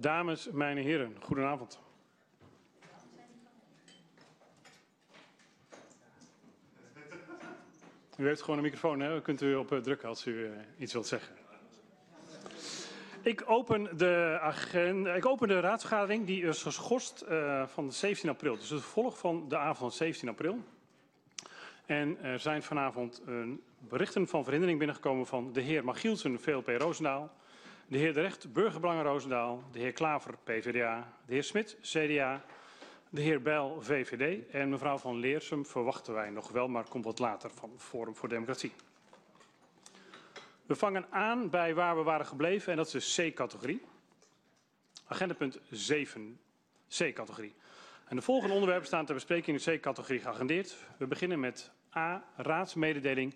Dames, mijn heren, goedenavond. U heeft gewoon een microfoon, hè? Kunt u op drukken als u iets wilt zeggen. Ik open de raadsvergadering, die is geschorst van 17 april. Dus het vervolg van de avond van 17 april. En er zijn vanavond berichten van verhindering binnengekomen van de heer Machielsen, VLP Roosendaal, de heer De Recht, Burgerbelangen Roosendaal, de heer Klaver, PvdA, de heer Smit, CDA, de heer Bijl, VVD en mevrouw van Leersum verwachten wij nog wel, maar komt wat later van Forum voor Democratie. We vangen aan bij waar we waren gebleven en dat is de C-categorie. Agendapunt 7, C-categorie. En de volgende onderwerpen staan ter bespreking in de C-categorie geagendeerd. We beginnen met A, raadsmededeling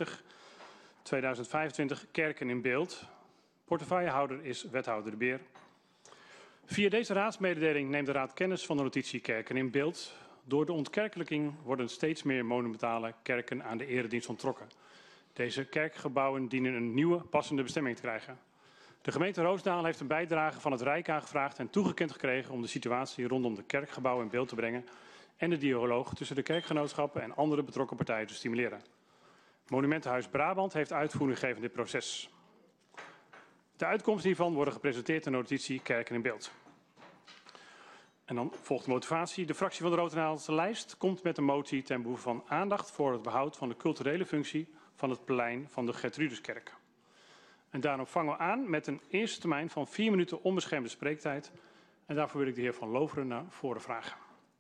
2025, Kerken in beeld. Portefeuillehouder is wethouder De Beer. Via deze raadsmededeling neemt de Raad kennis van de notitie Kerken in beeld. Door de ontkerkelijking worden steeds meer monumentale kerken aan de eredienst onttrokken. Deze kerkgebouwen dienen een nieuwe, passende bestemming te krijgen. De gemeente Roosendaal heeft een bijdrage van het Rijk aangevraagd en toegekend gekregen om de situatie rondom de kerkgebouwen in beeld te brengen en de dialoog tussen de kerkgenootschappen en andere betrokken partijen te stimuleren. Monumentenhuis Brabant heeft uitvoering gegeven in dit proces. De uitkomsten hiervan worden gepresenteerd in de notitie Kerken in beeld. En dan volgt de motivatie. De fractie van de Roodendaalse lijst komt met een motie ten behoeve van aandacht voor het behoud van de culturele functie van het plein van de Gertrudeskerk. En daarom vangen we aan met een eerste termijn van 4 minuten onbeschermde spreektijd. En daarvoor wil ik de heer Van Loveren naar voren vragen.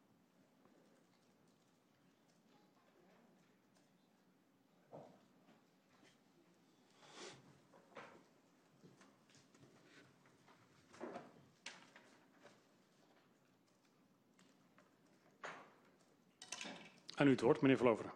Aan u het woord, meneer Van Loveren.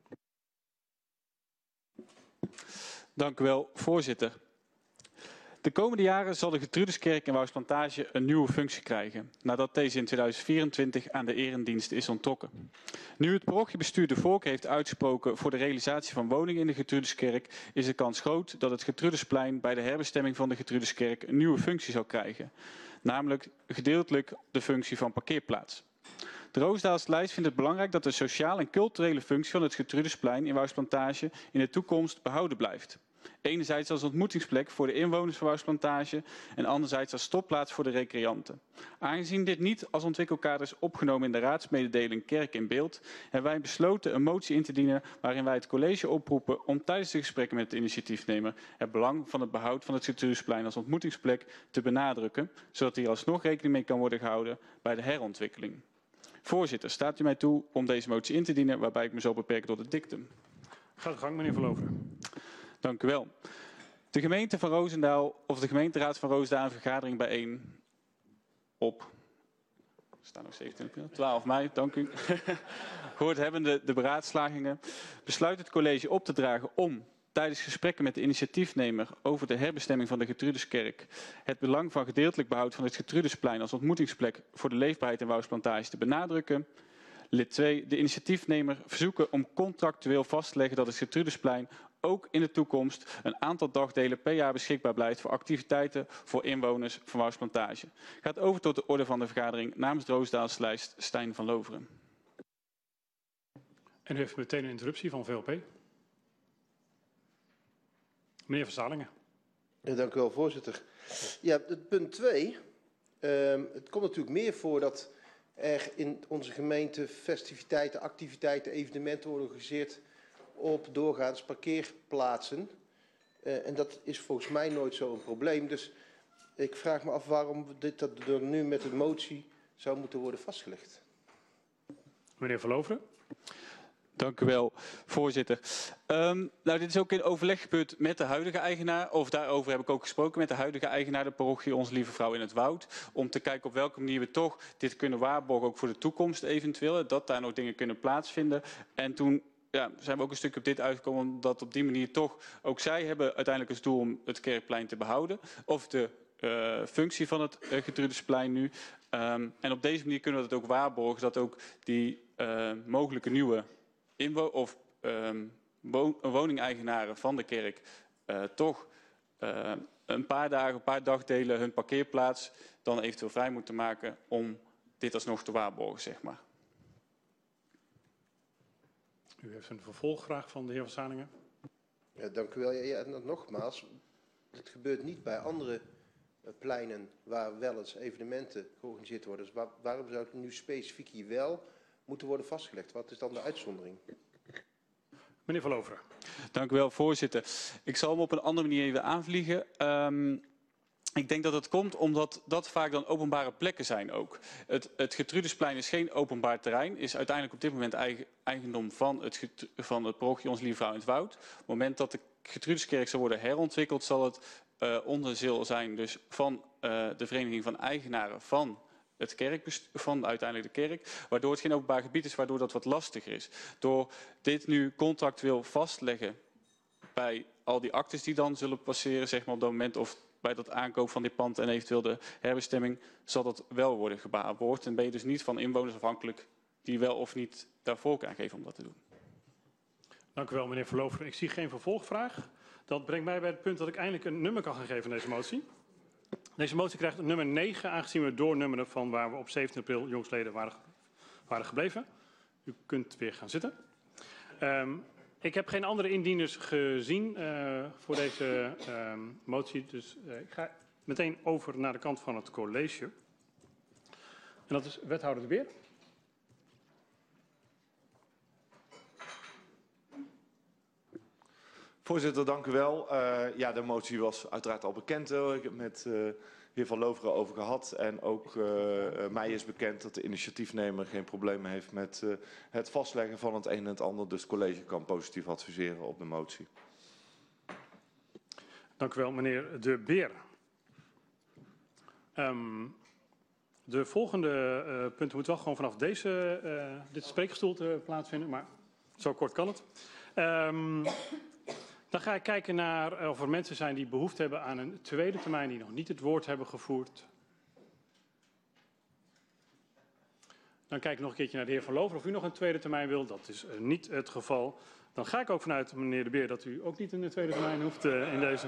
Dank u wel, voorzitter. De komende jaren zal de Gertrudeskerk in Wouwsplantage een nieuwe functie krijgen, nadat deze in 2024 aan de eredienst is onttrokken. Nu het parochiebestuur de voorkeur heeft uitgesproken voor de realisatie van woningen in de Gertrudeskerk, is de kans groot dat het Gertrudesplein bij de herbestemming van de Gertrudeskerk een nieuwe functie zal krijgen, namelijk gedeeltelijk de functie van parkeerplaats. De Roosendaalse lijst vindt het belangrijk dat de sociale en culturele functie van het Gertrudesplein in Wouwsplantage in de toekomst behouden blijft. Enerzijds als ontmoetingsplek voor de inwoners van Wouwsplantage en anderzijds als stopplaats voor de recreanten. Aangezien dit niet als ontwikkelkader is opgenomen in de raadsmededeling Kerk in beeld, hebben wij besloten een motie in te dienen waarin wij het college oproepen om tijdens de gesprekken met de initiatiefnemer het belang van het behoud van het Gertrudesplein als ontmoetingsplek te benadrukken, zodat hier alsnog rekening mee kan worden gehouden bij de herontwikkeling. Voorzitter, staat u mij toe om deze motie in te dienen, waarbij ik me zal beperken tot het dictum. Ga de gang, meneer Van Loveren. Dank u wel. De gemeente van Roosendaal, of de gemeenteraad van Roosendaal, een vergadering bijeen op, er staan nog 12 mei, dank u. Gehoord hebbende de beraadslagingen, besluit het college op te dragen om tijdens gesprekken met de initiatiefnemer over de herbestemming van de Gertrudeskerk het belang van gedeeltelijk behoud van het Gertrudesplein als ontmoetingsplek voor de leefbaarheid in Wouwsplantage te benadrukken. Lid 2. De initiatiefnemer verzoeken om contractueel vast te leggen dat het Gertrudesplein ook in de toekomst een aantal dagdelen per jaar beschikbaar blijft voor activiteiten voor inwoners van Wouwsplantage. Gaat over tot de orde van de vergadering namens de Roosendaalse lijst Stijn van Loveren. En u heeft meteen een interruptie van VLP. Meneer Van Salingen. Ja, dank u wel, voorzitter. Ja, het punt 2. Het komt natuurlijk meer voor dat er in onze gemeente festiviteiten, activiteiten, evenementen worden georganiseerd op doorgaans parkeerplaatsen. En dat is volgens mij nooit zo'n probleem. Dus ik vraag me af waarom dit er nu met een motie zou moeten worden vastgelegd. Meneer Van Loveren. Dank u wel, voorzitter. Dit is ook in overleg gebeurd met de huidige eigenaar. Of daarover heb ik ook gesproken met de huidige eigenaar, de parochie Onze Lieve Vrouw in het Woud. Om te kijken op welke manier we toch dit kunnen waarborgen, ook voor de toekomst eventueel. Dat daar nog dingen kunnen plaatsvinden. En toen zijn we ook een stukje op dit uitgekomen, omdat op die manier toch, ook zij hebben uiteindelijk als doel om het Kerkplein te behouden. Of de functie van het Gertrudesplein nu. En op deze manier kunnen we dat ook waarborgen, dat ook die mogelijke nieuwe woningeigenaren van de kerk toch een paar dagen, een paar dagdelen hun parkeerplaats dan eventueel vrij moeten maken om dit alsnog te waarborgen, zeg maar. U heeft een vervolgvraag van de heer Van Zaningen. Ja, dank u wel. Ja, nogmaals, het gebeurt niet bij andere pleinen waar wel eens evenementen georganiseerd worden. Dus waarom zou het nu specifiek hier wel moeten worden vastgelegd? Wat is dan de uitzondering? Meneer Van Loveren. Dank u wel, voorzitter. Ik zal hem op een andere manier even aanvliegen. Ik denk dat het komt omdat dat vaak dan openbare plekken zijn ook. Het Gertrudensplein is geen openbaar terrein, is uiteindelijk op dit moment eigendom van het parochie Onze Lieve Vrouw in het Woud. Op het moment dat de Gertrudeskerk zal worden herontwikkeld, zal het onderdeel zijn dus van de vereniging van eigenaren van het van uiteindelijk de kerk, waardoor het geen openbaar gebied is, waardoor dat wat lastiger is. Door dit nu contractueel vastleggen bij al die actes die dan zullen passeren, zeg maar op dat moment, of bij dat aankoop van dit pand en eventueel de herbestemming, zal dat wel worden gewaarborgd. En ben je dus niet van inwoners afhankelijk die wel of niet daar voorkeur aan geven om dat te doen. Dank u wel, meneer Van Loveren. Ik zie geen vervolgvraag. Dat brengt mij bij het punt dat ik eindelijk een nummer kan gaan geven aan deze motie. Deze motie krijgt nummer 9, aangezien we doornummeren van waar we op 17 april jongsleden waren gebleven. U kunt weer gaan zitten. Ik heb geen andere indieners gezien voor deze motie, dus ik ga meteen over naar de kant van het college. En dat is wethouder De Beer. Voorzitter, dank u wel. Ja, de motie was uiteraard al bekend. Ik heb met de heer Van Loveren over gehad. En ook mij is bekend dat de initiatiefnemer geen probleem heeft met het vastleggen van het een en het ander. Dus het college kan positief adviseren op de motie. Dank u wel, meneer De Beer. De volgende punten moeten wel gewoon vanaf dit spreekgestoelte plaatsvinden, maar zo kort kan het. Dan ga ik kijken naar of er mensen zijn die behoefte hebben aan een tweede termijn, die nog niet het woord hebben gevoerd. Dan kijk ik nog een keertje naar de heer Van Loveren of u nog een tweede termijn wil. Dat is niet het geval. Dan ga ik ook vanuit, meneer De Beer, dat u ook niet een tweede termijn hoeft in deze.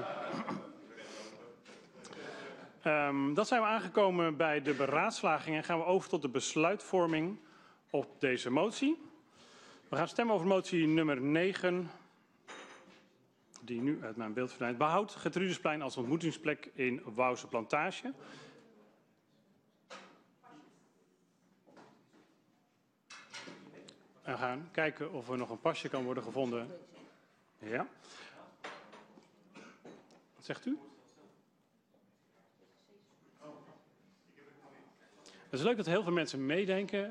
Dan zijn we aangekomen bij de beraadslaging en gaan we over tot de besluitvorming op deze motie. We gaan stemmen over motie nummer 9, die nu uit mijn beeld verdwijnt. Behoud Gertrudensplein als ontmoetingsplek in Wouwse Plantage. We gaan kijken of er nog een pasje kan worden gevonden. Ja. Wat zegt u? Het is leuk dat heel veel mensen meedenken.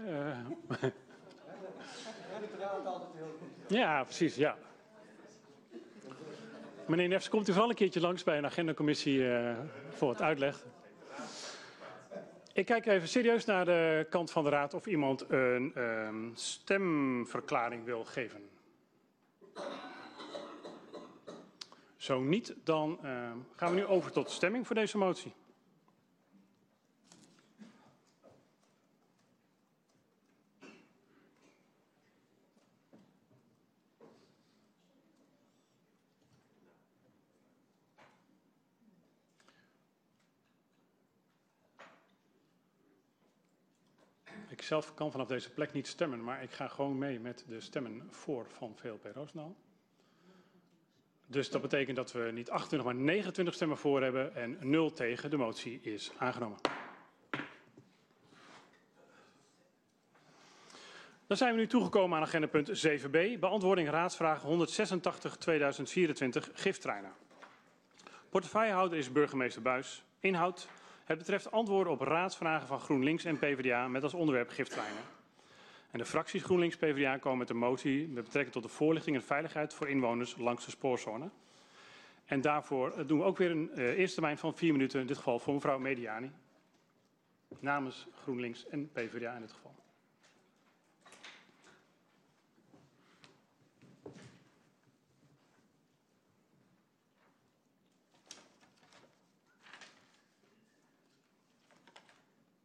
Ja, precies, ja. Meneer Nefs, komt u vooral een keertje langs bij een agendacommissie voor het uitleg. Ik kijk even serieus naar de kant van de raad of iemand een stemverklaring wil geven. Zo niet, dan gaan we nu over tot stemming voor deze motie. Ik zelf kan vanaf deze plek niet stemmen, maar ik ga gewoon mee met de stemmen voor van VLP Roosendaal. Dus dat betekent dat we niet 28, maar 29 stemmen voor hebben en 0 tegen. De motie is aangenomen. Dan zijn we nu toegekomen aan agenda punt 7b, beantwoording raadsvraag 186-2024, giftreinen. Portefeuillehouder is burgemeester Buys. Inhoud. Het betreft antwoorden op raadsvragen van GroenLinks en PvdA met als onderwerp giftreinen. En de fracties GroenLinks PvdA komen met een motie met betrekking tot de voorlichting en veiligheid voor inwoners langs de spoorzone. En daarvoor doen we ook weer een eerste termijn van 4 minuten, in dit geval voor mevrouw Mediani. Namens GroenLinks en PvdA in dit geval.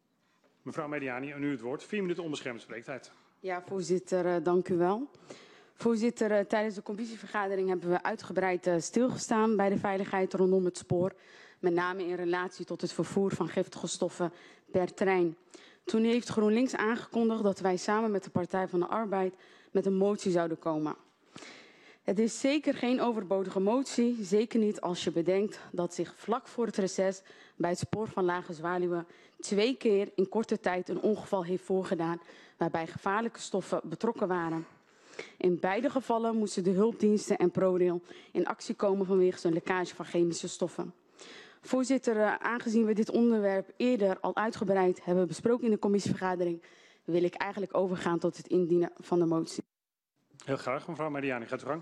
Mevrouw Mediani, aan u het woord. 4 minuten onbeschermde spreektijd. Ja, voorzitter, dank u wel. Voorzitter, tijdens de commissievergadering hebben we uitgebreid stilgestaan bij de veiligheid rondom het spoor. Met name in relatie tot het vervoer van giftige stoffen per trein. Toen heeft GroenLinks aangekondigd dat wij samen met de Partij van de Arbeid met een motie zouden komen. Het is zeker geen overbodige motie, zeker niet als je bedenkt dat zich vlak voor het reces bij het spoor van Lage Zwaluwe 2 keer in korte tijd een ongeval heeft voorgedaan waarbij gevaarlijke stoffen betrokken waren. In beide gevallen moesten de hulpdiensten en ProRail in actie komen vanwege een lekkage van chemische stoffen. Voorzitter, aangezien we dit onderwerp eerder al uitgebreid hebben besproken in de commissievergadering, wil ik eigenlijk overgaan tot het indienen van de motie. Heel graag, mevrouw Mediani, gaat u gang.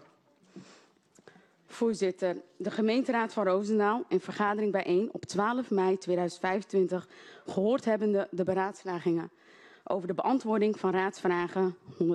Voorzitter, de gemeenteraad van Roosendaal in vergadering bijeen op 12 mei 2025 gehoord hebbende de beraadslagingen over de beantwoording van raadsvragen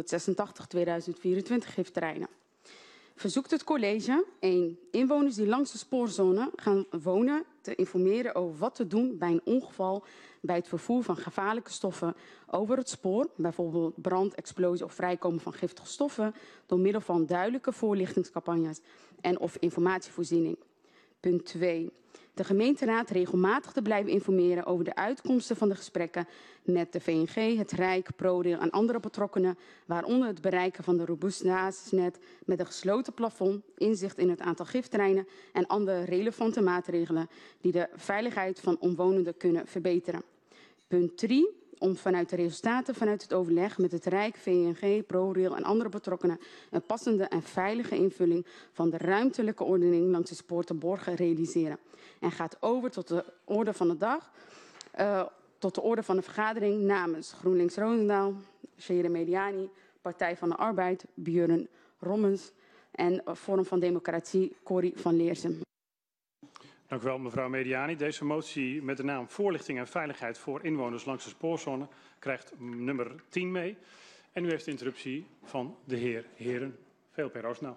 186-2024 gifterreinen. Verzoekt het college 1. Inwoners die langs de spoorzone gaan wonen te informeren over wat te doen bij een ongeval bij het vervoer van gevaarlijke stoffen over het spoor, bijvoorbeeld brand, explosie of vrijkomen van giftige stoffen, door middel van duidelijke voorlichtingscampagnes en of informatievoorziening. Punt 2. De gemeenteraad regelmatig te blijven informeren over de uitkomsten van de gesprekken met de VNG, het Rijk, ProRail en andere betrokkenen, waaronder het bereiken van de robuust basisnet met een gesloten plafond, inzicht in het aantal gifterreinen en andere relevante maatregelen die de veiligheid van omwonenden kunnen verbeteren. Punt 3. Om vanuit de resultaten vanuit het overleg met het Rijk, VNG, ProRail en andere betrokkenen een passende en veilige invulling van de ruimtelijke ordening langs het spoor te borgen realiseren. En gaat over tot de orde van de dag, tot de orde van de vergadering namens GroenLinks Roosendaal, Shere Mediani, Partij van de Arbeid, Björn Rommens en Forum van Democratie, Corrie van Leersum. Dank u wel, mevrouw Mediani. Deze motie met de naam Voorlichting en Veiligheid voor inwoners langs de spoorzone krijgt nummer 10 mee. En u heeft de interruptie van de heer Heren. VLP Roosendaal.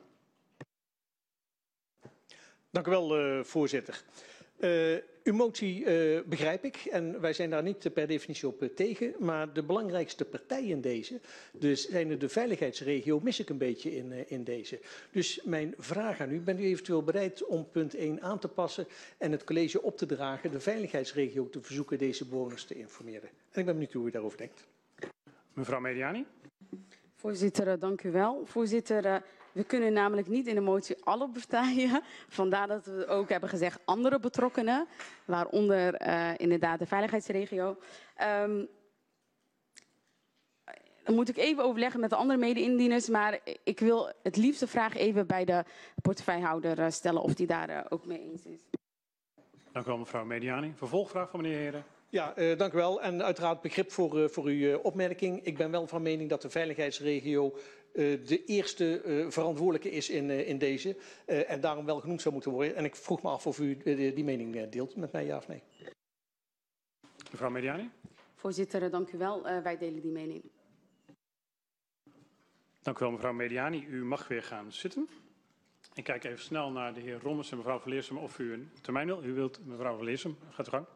Dank u wel, voorzitter. Uw motie begrijp ik en wij zijn daar niet per definitie op tegen. Maar de belangrijkste partij in deze, dus zijn de veiligheidsregio, mis ik een beetje in deze. Dus mijn vraag aan u, bent u eventueel bereid om punt 1 aan te passen en het college op te dragen de veiligheidsregio te verzoeken deze bewoners te informeren? En ik ben benieuwd hoe u daarover denkt. Mevrouw Mediani. Voorzitter, dank u wel. Voorzitter, we kunnen namelijk niet in de motie alle partijen. Vandaar dat we ook hebben gezegd andere betrokkenen, waaronder inderdaad de veiligheidsregio. Dan moet ik even overleggen met de andere mede-indieners, maar ik wil het liefst de vraag even bij de portefeuillehouder stellen of die daar ook mee eens is. Dank u wel, mevrouw Mediani. Vervolgvraag van meneer Heren. Ja, dank u wel en uiteraard begrip voor uw opmerking. Ik ben wel van mening dat de veiligheidsregio de eerste verantwoordelijke is in deze en daarom wel genoemd zou moeten worden. En ik vroeg me af of u die mening deelt met mij, ja of nee. Mevrouw Mediani. Voorzitter, dank u wel. Wij delen die mening. Dank u wel, mevrouw Mediani. U mag weer gaan zitten. Ik kijk even snel naar de heer Rommens en mevrouw van Leersum of u een termijn wil. U wilt, mevrouw van Leersum, gaat u gang.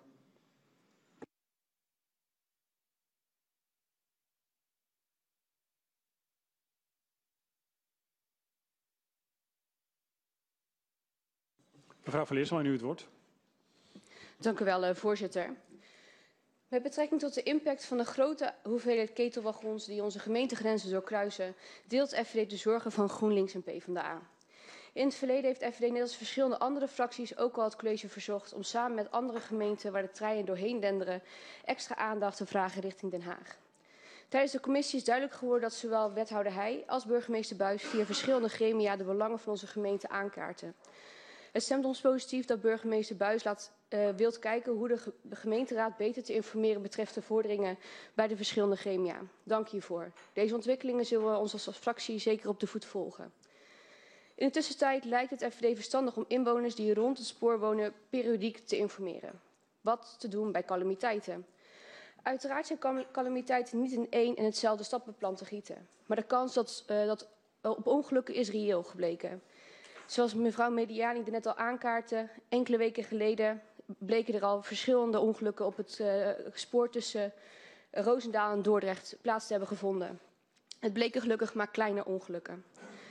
Mevrouw van Leersum, aan u het woord. Dank u wel, voorzitter. Met betrekking tot de impact van de grote hoeveelheid ketelwagons die onze gemeentegrenzen doorkruisen, deelt FVD de zorgen van GroenLinks en PvdA. In het verleden heeft FVD net als verschillende andere fracties ook al het college verzocht om samen met andere gemeenten waar de treinen doorheen denderen extra aandacht te vragen richting Den Haag. Tijdens de commissie is duidelijk geworden dat zowel wethouder Heij als burgemeester Buys via verschillende gremia de belangen van onze gemeente aankaarten. Het stemt ons positief dat burgemeester Buys wilt kijken hoe de gemeenteraad beter te informeren betreft de vorderingen bij de verschillende gremia. Dank hiervoor. Deze ontwikkelingen zullen we ons als fractie zeker op de voet volgen. In de tussentijd lijkt het FVD verstandig om inwoners die rond het spoor wonen periodiek te informeren. Wat te doen bij calamiteiten? Uiteraard zijn calamiteiten niet in één en hetzelfde stappenplan te gieten. Maar de kans dat op ongelukken is reëel gebleken. Zoals mevrouw Mediani er net al aankaartte, enkele weken geleden bleken er al verschillende ongelukken op het spoor tussen Roosendaal en Dordrecht plaats te hebben gevonden. Het bleken gelukkig maar kleine ongelukken.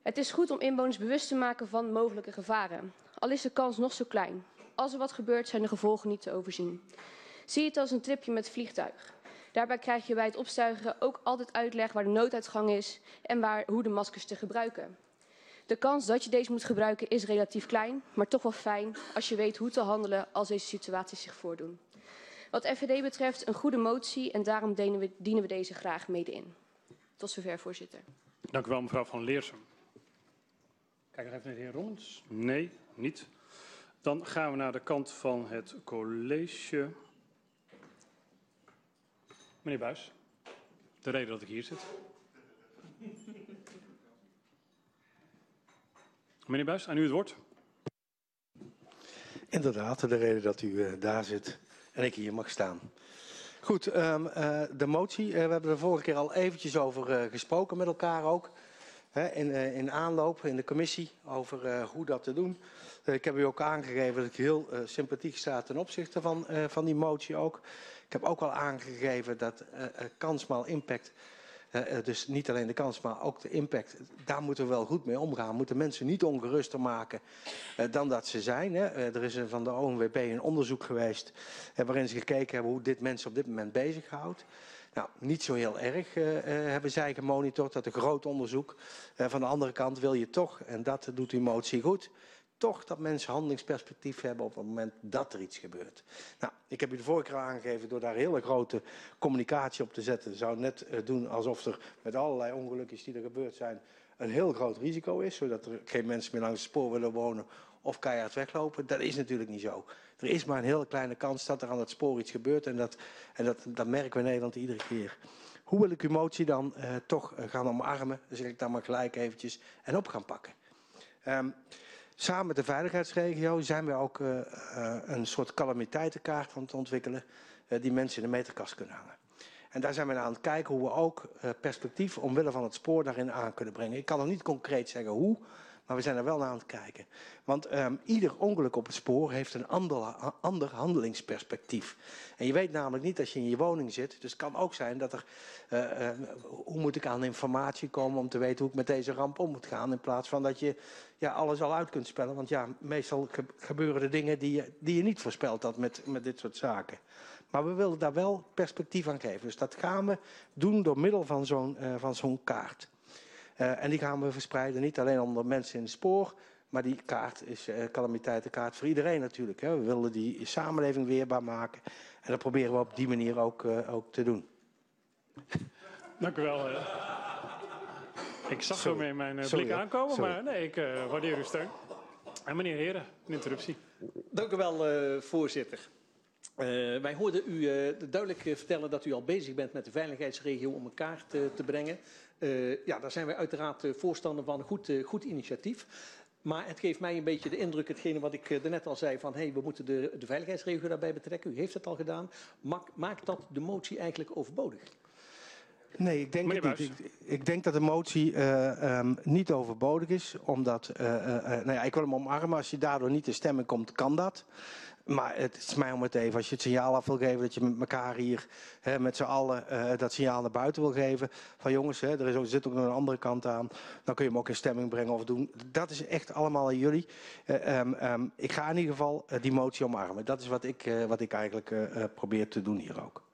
Het is goed om inwoners bewust te maken van mogelijke gevaren. Al is de kans nog zo klein. Als er wat gebeurt, zijn de gevolgen niet te overzien. Zie het als een tripje met vliegtuig. Daarbij krijg je bij het opstuigen ook altijd uitleg waar de nooduitgang is en hoe de maskers te gebruiken. De kans dat je deze moet gebruiken is relatief klein, maar toch wel fijn als je weet hoe te handelen als deze situaties zich voordoen. Wat FVD betreft een goede motie en daarom dienen we deze graag mede in. Tot zover, voorzitter. Dank u wel, mevrouw Van Leersum. Kijk nog even naar de heer Rommens. Nee, niet. Dan gaan we naar de kant van het college. Meneer Buijs, de reden dat ik hier zit. Meneer Buijs, aan u het woord. Inderdaad, de reden dat u daar zit en ik hier mag staan. Goed, de motie, we hebben er vorige keer al eventjes over gesproken met elkaar ook. In aanloop in de commissie over hoe dat te doen. Ik heb u ook aangegeven dat ik heel sympathiek sta ten opzichte van die motie ook. Ik heb ook al aangegeven dat kansmaal impact, dus niet alleen de kans, maar ook de impact, daar moeten we wel goed mee omgaan. We moeten mensen niet ongeruster maken dan dat ze zijn. Er is van de ONWB een onderzoek geweest waarin ze gekeken hebben hoe dit mensen op dit moment bezighoudt. Nou, niet zo heel erg hebben zij gemonitord, dat is een groot onderzoek. Van de andere kant wil je toch, en dat doet die motie goed, toch dat mensen handelingsperspectief hebben op het moment dat er iets gebeurt. Nou, ik heb u de vorige keer aangegeven door daar hele grote communicatie op te zetten. Zou net doen alsof er met allerlei ongelukjes die er gebeurd zijn een heel groot risico is. Zodat er geen mensen meer langs het spoor willen wonen of keihard weglopen. Dat is natuurlijk niet zo. Er is maar een hele kleine kans dat er aan het spoor iets gebeurt. En dat merken we in Nederland iedere keer. Hoe wil ik uw motie dan toch gaan omarmen? Dan zeg ik dan maar gelijk eventjes en op gaan pakken. Samen met de veiligheidsregio zijn we ook een soort calamiteitenkaart aan het ontwikkelen die mensen in de meterkast kunnen hangen. En daar zijn we aan het kijken hoe we ook perspectief omwille van het spoor daarin aan kunnen brengen. Ik kan nog niet concreet zeggen hoe, maar we zijn er wel naar aan het kijken. Want ieder ongeluk op het spoor heeft een ander handelingsperspectief. En je weet namelijk niet als je in je woning zit. Dus het kan ook zijn dat er, hoe moet ik aan informatie komen om te weten hoe ik met deze ramp om moet gaan. In plaats van dat je alles al uit kunt spellen. Want ja, meestal gebeuren er dingen die je niet voorspeld had met dit soort zaken. Maar we willen daar wel perspectief aan geven. Dus dat gaan we doen door middel van zo'n kaart. En die gaan we verspreiden, niet alleen onder mensen in het spoor, maar die kaart is calamiteitenkaart voor iedereen natuurlijk. Hè. We willen die samenleving weerbaar maken en dat proberen we op die manier ook te doen. Dank u wel. Ik zag zo mee mijn blik aankomen, maar nee, ik waardeer uw steun. En meneer Heren, een interruptie. Dank u wel, voorzitter. Wij hoorden u duidelijk vertellen dat u al bezig bent met de veiligheidsregio om een kaart te brengen. Daar zijn wij uiteraard voorstander van een goed initiatief. Maar het geeft mij een beetje de indruk, hetgene wat ik daarnet al zei, van we moeten de veiligheidsregio daarbij betrekken. U heeft het al gedaan. Maakt dat de motie eigenlijk overbodig? Nee, ik denk dat de motie niet overbodig is. Omdat, ik wil hem omarmen. Als je daardoor niet te stemmen komt, kan dat. Maar het is mij om het even, als je het signaal af wil geven dat je met elkaar hier met z'n allen dat signaal naar buiten wil geven. Van jongens, er zit ook nog een andere kant aan. Dan kun je hem ook in stemming brengen of doen. Dat is echt allemaal aan jullie. Ik ga in ieder geval die motie omarmen. Dat is wat ik eigenlijk probeer te doen hier ook.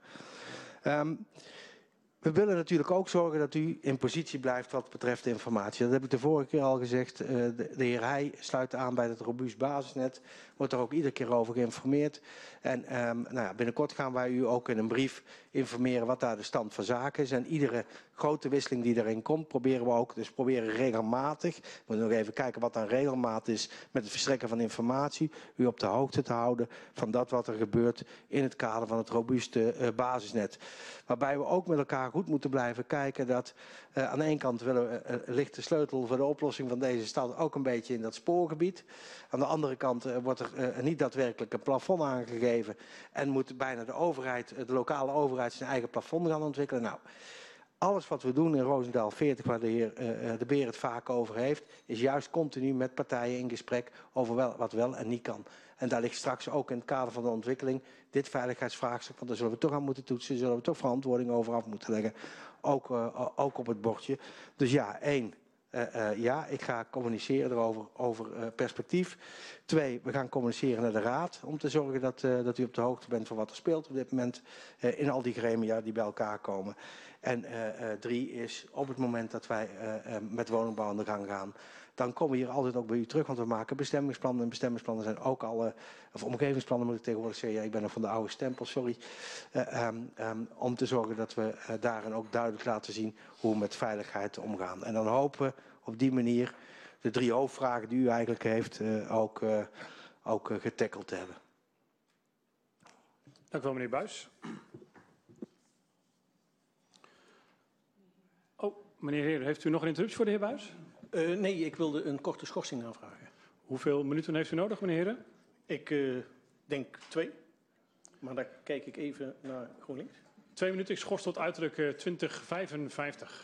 We willen natuurlijk ook zorgen dat u in positie blijft wat betreft informatie. Dat heb ik de vorige keer al gezegd. De heer Heij sluit aan bij het robuust basisnet. Wordt er ook iedere keer over geïnformeerd. En binnenkort gaan wij u ook in een brief informeren wat daar de stand van zaken is. En iedere grote wisseling die erin komt, proberen we ook. Dus proberen regelmatig, we moeten nog even kijken wat dan regelmaat is met het verstrekken van informatie. U op de hoogte te houden van dat wat er gebeurt in het kader van het robuuste basisnet. Waarbij we ook met elkaar goed moeten blijven kijken dat aan de ene kant ligt de sleutel voor de oplossing van deze stad ook een beetje in dat spoorgebied. Aan de andere kant wordt er niet daadwerkelijk een plafond aangegeven en moet bijna de lokale overheid zijn eigen plafond gaan ontwikkelen. Nou, alles wat we doen in Roosendaal 40, waar de heer De Beer het vaak over heeft, is juist continu met partijen in gesprek over wat wel en niet kan. En daar ligt straks ook in het kader van de ontwikkeling dit veiligheidsvraagstuk, want daar zullen we toch aan moeten toetsen, zullen we toch verantwoording over af moeten leggen, ook op het bordje. Dus ja, Ja, ik ga communiceren erover over perspectief. 2, we gaan communiceren naar de Raad om te zorgen dat u op de hoogte bent van wat er speelt op dit moment in al die gremia die bij elkaar komen. En 3 is op het moment dat wij met woningbouw aan de gang gaan, dan komen we hier altijd ook bij u terug, want we maken bestemmingsplannen. En bestemmingsplannen zijn ook alle, of omgevingsplannen moet ik tegenwoordig zeggen, ja, ik ben nog van de oude stempel, sorry. Om te zorgen dat we daarin ook duidelijk laten zien hoe we met veiligheid omgaan. En dan hopen we op die manier de 3 hoofdvragen die u eigenlijk heeft ook getackeld te hebben. Dank u wel, meneer Buijs. Oh, meneer Heer, heeft u nog een interruptie voor de heer Buijs? Nee, ik wilde een korte schorsing aanvragen. Hoeveel minuten heeft u nodig, meneer Heren? Ik denk 2, maar dan kijk ik even naar GroenLinks. 2 minuten, ik schors tot uiterlijk 2055.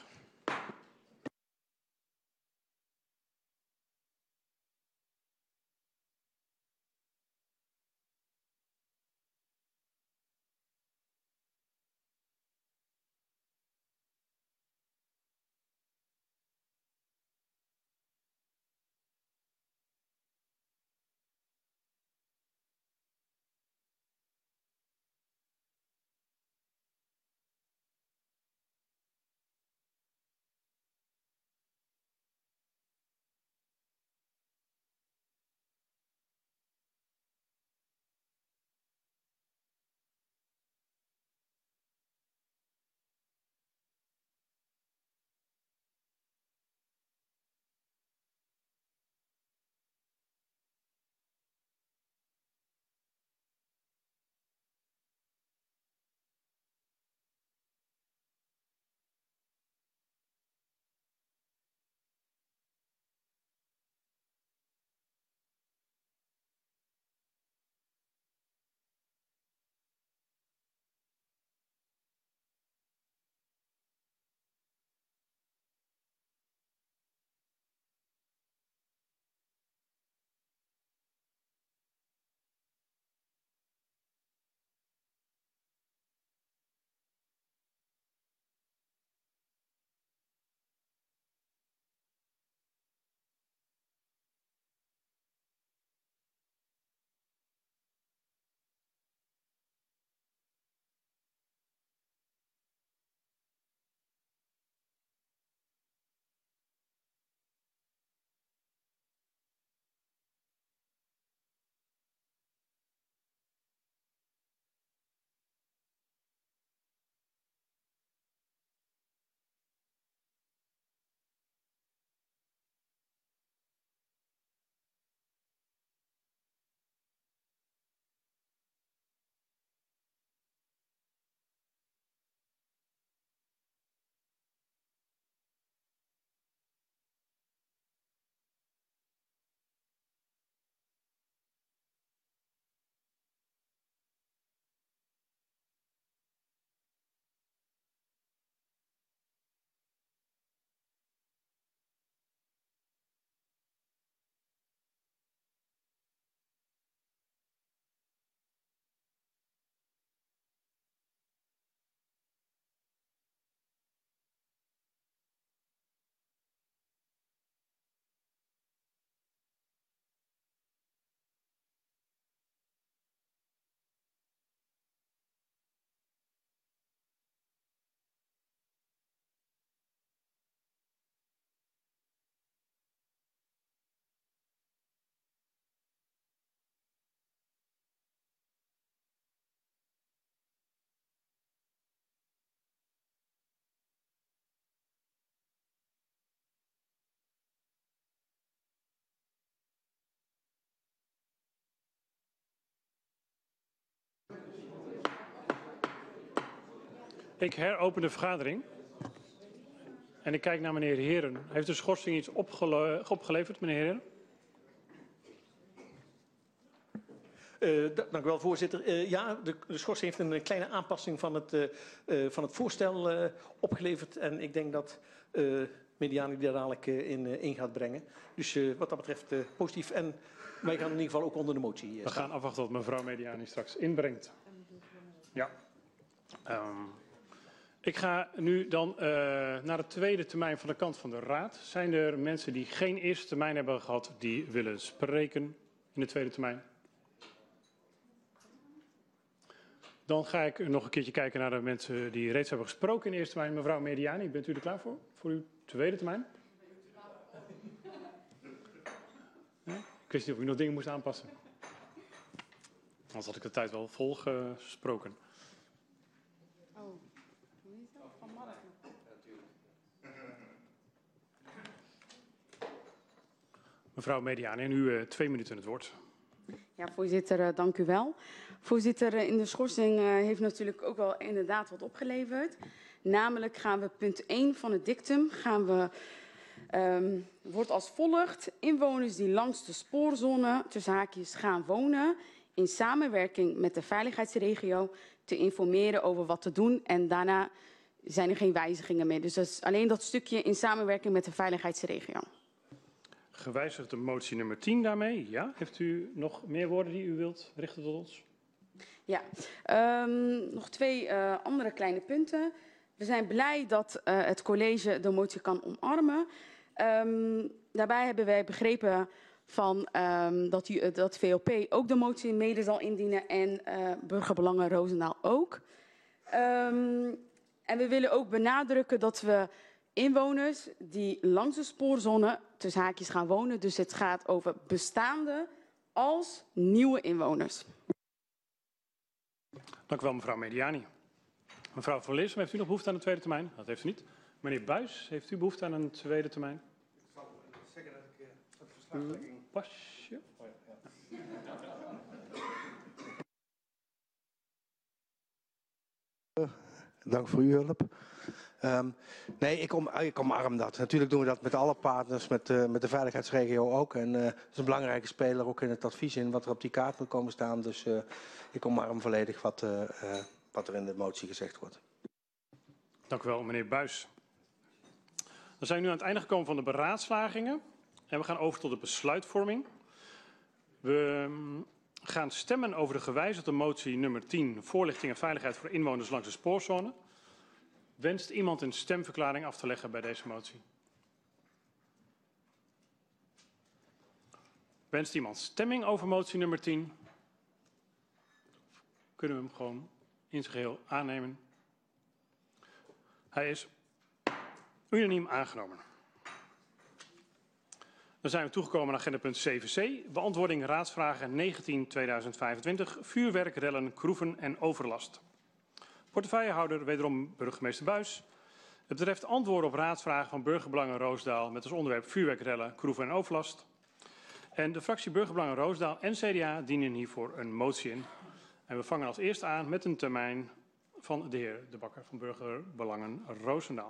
Ik heropen de vergadering. En ik kijk naar meneer Heren. Heeft de schorsing iets opgeleverd, meneer Heren? Dank u wel, voorzitter. Ja, de schorsing heeft een kleine aanpassing van het voorstel opgeleverd. En ik denk dat Mediani daar dadelijk in gaat brengen. Dus wat dat betreft positief. En wij gaan in ieder geval ook onder de motie We gaan afwachten wat mevrouw Mediani straks inbrengt. Ja. Ik ga nu dan naar de tweede termijn van de kant van de Raad. Zijn er mensen die geen eerste termijn hebben gehad die willen spreken in de tweede termijn? Dan ga ik nog een keertje kijken naar de mensen die reeds hebben gesproken in de eerste termijn. Mevrouw Mediani, bent u er klaar voor uw tweede termijn? Nee? Ik wist niet of ik nog dingen moest aanpassen. Anders had ik de tijd wel volgesproken. Mevrouw Mediani, en u 2 minuten het woord. Ja, voorzitter, dank u wel. Voorzitter, in de schorsing heeft natuurlijk ook wel inderdaad wat opgeleverd. Namelijk gaan we punt 1 van het dictum wordt als volgt. Inwoners die langs de spoorzone tussen haakjes gaan wonen, in samenwerking met de veiligheidsregio te informeren over wat te doen. En daarna zijn er geen wijzigingen meer. Dus dat is alleen dat stukje in samenwerking met de veiligheidsregio. Gewijzigd de motie nummer 10 daarmee? Ja. Heeft u nog meer woorden die u wilt richten tot ons? Ja, nog 2 andere kleine punten. We zijn blij dat het college de motie kan omarmen. Daarbij hebben wij begrepen dat VLP ook de motie mede zal indienen en Burgerbelangen Roosendaal ook. En we willen ook benadrukken dat we inwoners die langs de spoorzone tussen haakjes gaan wonen, dus het gaat over bestaande als nieuwe inwoners. Dank u wel, mevrouw Mediani. Mevrouw Van Leersum, heeft u nog behoefte aan een tweede termijn? Dat heeft u niet. Meneer Buijs, heeft u behoefte aan een tweede termijn? Ik zal zeggen dat ik het verslaglegging... Pasje. Dank voor uw hulp. Nee, ik omarm dat. Natuurlijk doen we dat met alle partners, met de veiligheidsregio ook. En dat is een belangrijke speler ook in het advies in wat er op die kaart moet komen staan. Dus ik omarm volledig wat er in de motie gezegd wordt. Dank u wel, meneer Buijs. Dan zijn we nu aan het einde gekomen van de beraadslagingen. En we gaan over tot de besluitvorming. We gaan stemmen over de gewijzigde motie nummer 10, voorlichting en veiligheid voor inwoners langs de spoorzone. Wenst iemand een stemverklaring af te leggen bij deze motie? Wenst iemand stemming over motie nummer 10? Kunnen we hem gewoon in zijn geheel aannemen? Hij is unaniem aangenomen. Dan zijn we toegekomen aan agenda punt 7c. Beantwoording raadsvragen 19-2025. Vuurwerk, rellen, kroeven en overlast. Portefeuillehouder wederom burgemeester Buijs. Het betreft antwoorden op raadsvragen van Burgerbelangen Roosdaal met als onderwerp vuurwerk, rellen, kroeven en overlast. En de fractie Burgerbelangen Roosdaal en CDA dienen hiervoor een motie in. En we vangen als eerste aan met een termijn van de heer De Bakker van Burgerbelangen Roosendaal.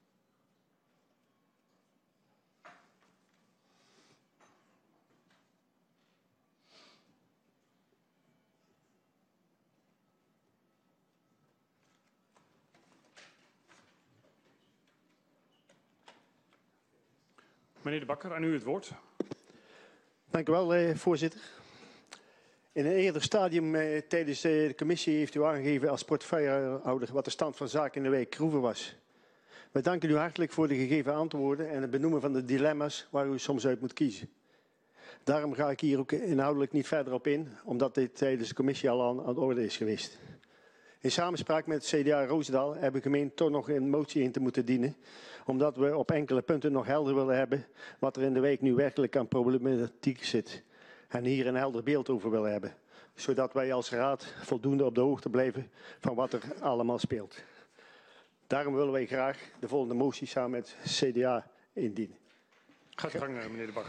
Meneer De Bakker, aan u het woord. Dank u wel, voorzitter. In een eerder stadium tijdens de commissie heeft u aangegeven als portefeuillehouder wat de stand van zaken in de wijk Kroeven was. Wij danken u hartelijk voor de gegeven antwoorden en het benoemen van de dilemma's waar u soms uit moet kiezen. Daarom ga ik hier ook inhoudelijk niet verder op in, omdat dit tijdens de commissie al aan de orde is geweest. In samenspraak met het CDA Roosendaal hebben we gemeend toch nog een motie in te moeten dienen, omdat we op enkele punten nog helder willen hebben wat er in de wijk nu werkelijk aan problematiek zit. En hier een helder beeld over willen hebben, zodat wij als raad voldoende op de hoogte blijven van wat er allemaal speelt. Daarom willen wij graag de volgende motie samen met CDA indienen. Gaat uw gang, meneer De Bakker.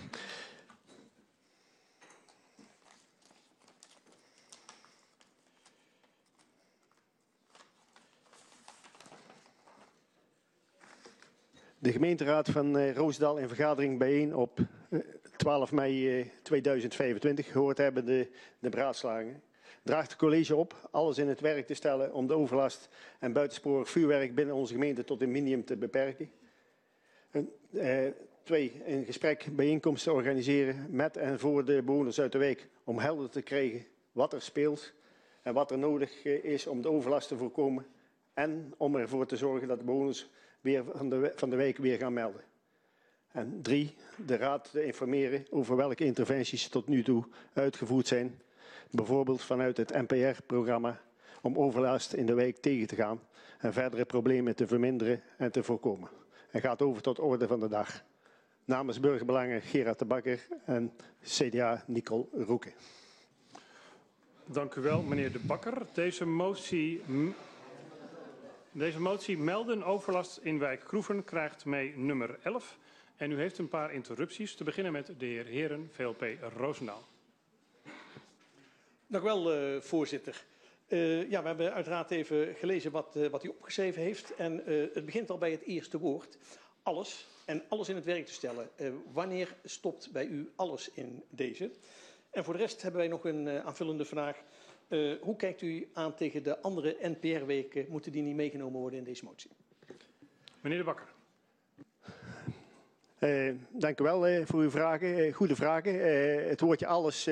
De gemeenteraad van Roosendaal in vergadering bijeen op 12 mei 2025 gehoord hebben de beraadslagingen. Draagt het college op alles in het werk te stellen om de overlast en buitensporig vuurwerk binnen onze gemeente tot een minimum te beperken. 2. Een gesprek bijeenkomst te organiseren met en voor de bewoners uit de wijk om helder te krijgen wat er speelt en wat er nodig is om de overlast te voorkomen en om ervoor te zorgen dat de bewoners weer van de wijk weer gaan melden. En 3, de raad te informeren over welke interventies tot nu toe uitgevoerd zijn. Bijvoorbeeld vanuit het NPR-programma om overlast in de wijk tegen te gaan en verdere problemen te verminderen en te voorkomen. En gaat over tot orde van de dag. Namens Burgerbelangen Gerard de Bakker en CDA Nicole Roeke. Dank u wel, meneer de Bakker. Deze motie melden overlast in wijk Kroeven krijgt mee nummer 11. En u heeft een paar interrupties, te beginnen met de heer Heren, VLP Roosendaal. Dank u wel, voorzitter. Ja, we hebben uiteraard even gelezen wat u opgeschreven heeft. En het begint al bij het eerste woord. Alles. En alles in het werk te stellen. Wanneer stopt bij u alles in deze? En voor de rest hebben wij nog een aanvullende vraag. Hoe kijkt u aan tegen de andere NPR-weken? Moeten die niet meegenomen worden in deze motie? Meneer de Bakker. Dank u wel voor uw vragen. Goede vragen. Het woordje alles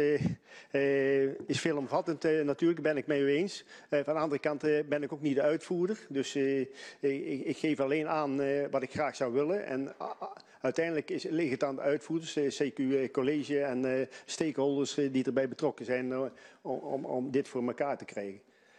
is veelomvattend. Natuurlijk ben ik mee u eens. Van de andere kant ben ik ook niet de uitvoerder. Dus ik geef alleen aan wat ik graag zou willen. En uiteindelijk ligt het aan de uitvoerders, CQ College en stakeholders die erbij betrokken zijn om dit voor elkaar te krijgen.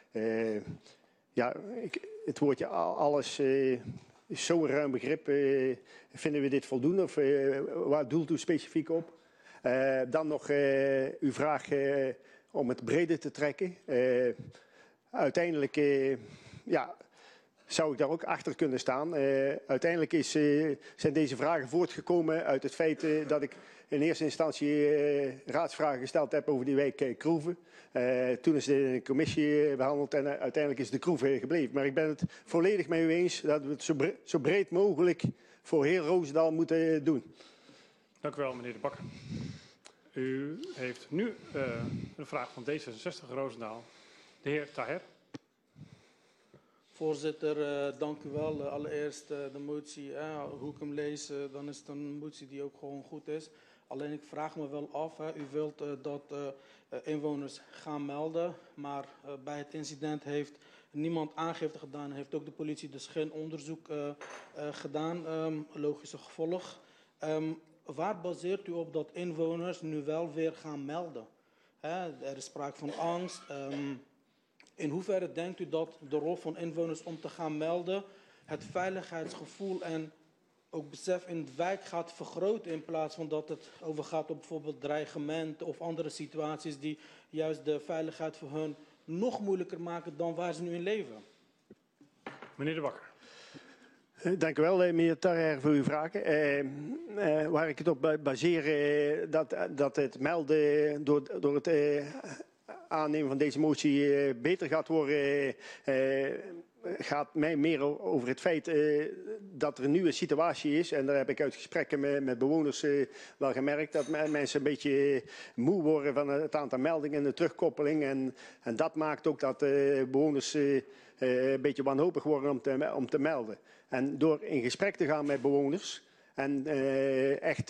Ja, het woordje alles is zo'n ruim begrip. Vinden we dit voldoende of waar doelt u specifiek op? Dan nog uw vraag om het breder te trekken. Uiteindelijk ja, zou ik daar ook achter kunnen staan. Uiteindelijk zijn deze vragen voortgekomen uit het feit dat ik in eerste instantie raadsvragen gesteld heb over die wijk Kroeven. Toen is het in de commissie behandeld en uiteindelijk is de Kroeven gebleven. Maar ik ben het volledig met u eens dat we het zo breed mogelijk voor heel Roosendaal moeten doen. Dank u wel, meneer de Bakker. U heeft nu een vraag van D66 Roosendaal. De heer Taher. Voorzitter, dank u wel. Allereerst de motie, hoe ik hem lees, dan is het een motie die ook gewoon goed is. Alleen ik vraag me wel af, u wilt dat inwoners gaan melden, maar bij het incident heeft niemand aangifte gedaan. Heeft ook de politie dus geen onderzoek gedaan, logische gevolg. Waar baseert u op dat inwoners nu wel weer gaan melden? Er is sprake van angst. In hoeverre denkt u dat de rol van inwoners om te gaan melden het veiligheidsgevoel en ook besef in de wijk gaat vergroten in plaats van dat het overgaat op bijvoorbeeld dreigementen of andere situaties die juist de veiligheid voor hun nog moeilijker maken dan waar ze nu in leven? Meneer de Bakker. Dank u wel, meneer Tarrer, voor uw vragen. Waar ik het op baseer, dat het melden door het aannemen van deze motie beter gaat worden, gaat mij meer over het feit dat er een nieuwe situatie is. En daar heb ik uit gesprekken met bewoners wel gemerkt dat mensen een beetje moe worden van het aantal meldingen en de terugkoppeling. En dat maakt ook dat bewoners een beetje wanhopig worden om te melden. En door in gesprek te gaan met bewoners en echt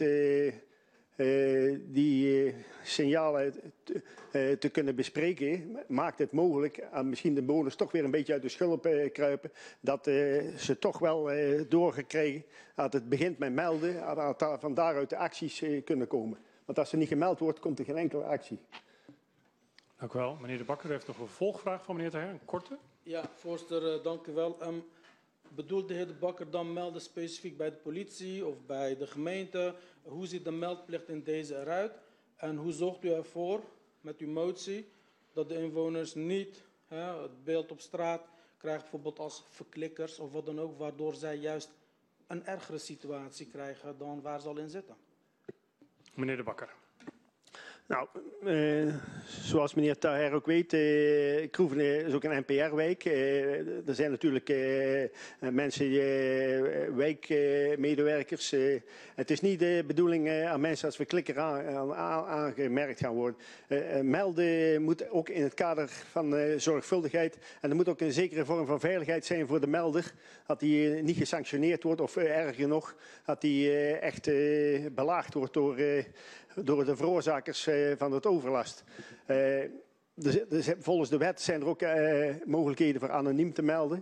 die signalen te kunnen bespreken, maakt het mogelijk aan misschien de bewoners toch weer een beetje uit de schulp kruipen, dat ze toch wel doorgekregen dat het begint met melden, dat van daaruit de acties kunnen komen. Want als er niet gemeld wordt, komt er geen enkele actie. Dank u wel. Meneer de Bakker heeft nog een vervolgvraag van meneer Taher, een korte. Ja, voorzitter, dank u wel. Bedoelt de heer de Bakker dan melden specifiek bij de politie of bij de gemeente? Hoe ziet de meldplicht in deze eruit? En hoe zorgt u ervoor met uw motie dat de inwoners niet het beeld op straat krijgen, bijvoorbeeld als verklikkers of wat dan ook, waardoor zij juist een ergere situatie krijgen dan waar ze al in zitten? Meneer de Bakker. Nou, zoals meneer Taher ook weet, Kroeven is ook een NPR-wijk. Er zijn natuurlijk mensen, wijkmedewerkers. Het is niet de bedoeling aan mensen als verklikker aangemerkt gaan worden. Melden moet ook in het kader van zorgvuldigheid. En er moet ook een zekere vorm van veiligheid zijn voor de melder. Dat die niet gesanctioneerd wordt of erger nog, dat die echt belaagd wordt door de veroorzakers van het overlast. Volgens de wet zijn er ook mogelijkheden voor anoniem te melden.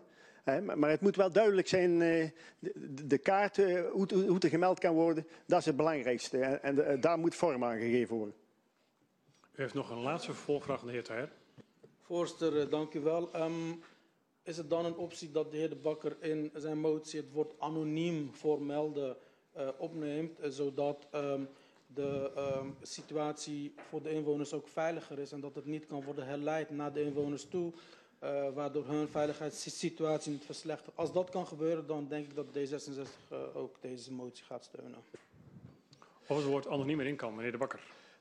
Maar het moet wel duidelijk zijn, de kaart, hoe het gemeld kan worden, dat is het belangrijkste. En daar moet vorm aan gegeven worden. U heeft nog een laatste vervolgvraag aan de heer Ter. Voorzitter, dank u wel. Is het dan een optie dat de heer De Bakker in zijn motie het woord anoniem voor melden opneemt, zodat de situatie voor de inwoners ook veiliger is en dat het niet kan worden herleid naar de inwoners toe, waardoor hun veiligheidssituatie niet verslechtert. Als dat kan gebeuren, dan denk ik dat D66 ook deze motie gaat steunen. Of het woord anoniem erin kan, meneer De Bakker.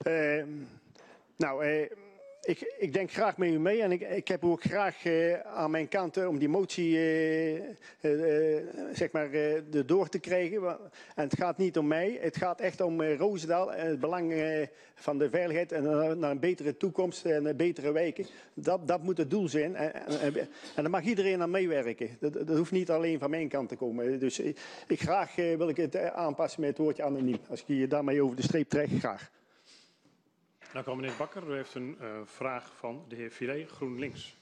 Ik denk graag met u mee en ik heb ook graag aan mijn kant om die motie erdoor te krijgen. En het gaat niet om mij, het gaat echt om Roosendaal en het belang van de veiligheid en naar een betere toekomst en betere wijken. Dat moet het doel zijn en daar mag iedereen aan meewerken. Dat hoeft niet alleen van mijn kant te komen. Dus graag wil ik het aanpassen met het woordje anoniem. Als ik je daarmee over de streep trek, graag. Dank u wel, meneer Bakker. U heeft een vraag van de heer Filet, GroenLinks.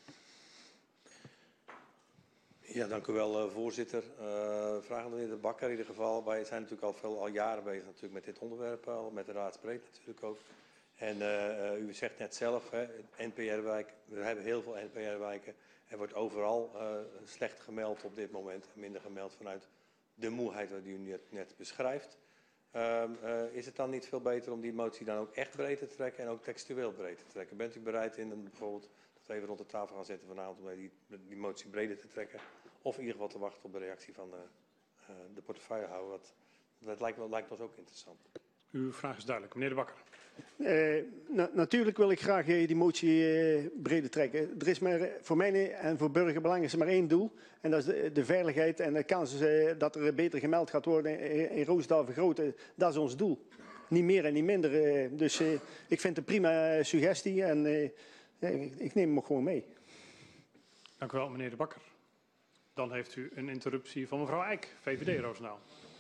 Ja, dank u wel, voorzitter. Vraag aan de heer De Bakker in ieder geval. Wij zijn natuurlijk al jaren bezig natuurlijk met dit onderwerp, al met de raadsbreed natuurlijk ook. En u zegt net zelf, NPR-wijk, we hebben heel veel NPR-wijken. Er wordt overal slecht gemeld op dit moment, minder gemeld vanuit de moeheid die u net beschrijft. Is het dan niet veel beter om die motie dan ook echt breed te trekken en ook textueel breed te trekken? Bent u bereid in bijvoorbeeld dat we even rond de tafel gaan zetten vanavond om die motie breder te trekken? Of in ieder geval te wachten op de reactie van de portefeuillehouder? Dat lijkt ons ook interessant. Uw vraag is duidelijk. Meneer De Bakker. Natuurlijk wil ik graag die motie breder trekken. Er is maar voor mij en voor burgerbelang is er maar één doel. En dat is de veiligheid en de kans dat er beter gemeld gaat worden in Roosendaal vergroten. Dat is ons doel. Niet meer en niet minder. Dus ik vind het een prima suggestie en ik neem hem ook gewoon mee. Dank u wel, meneer De Bakker. Dan heeft u een interruptie van mevrouw Eijk, VVD Roosendaal.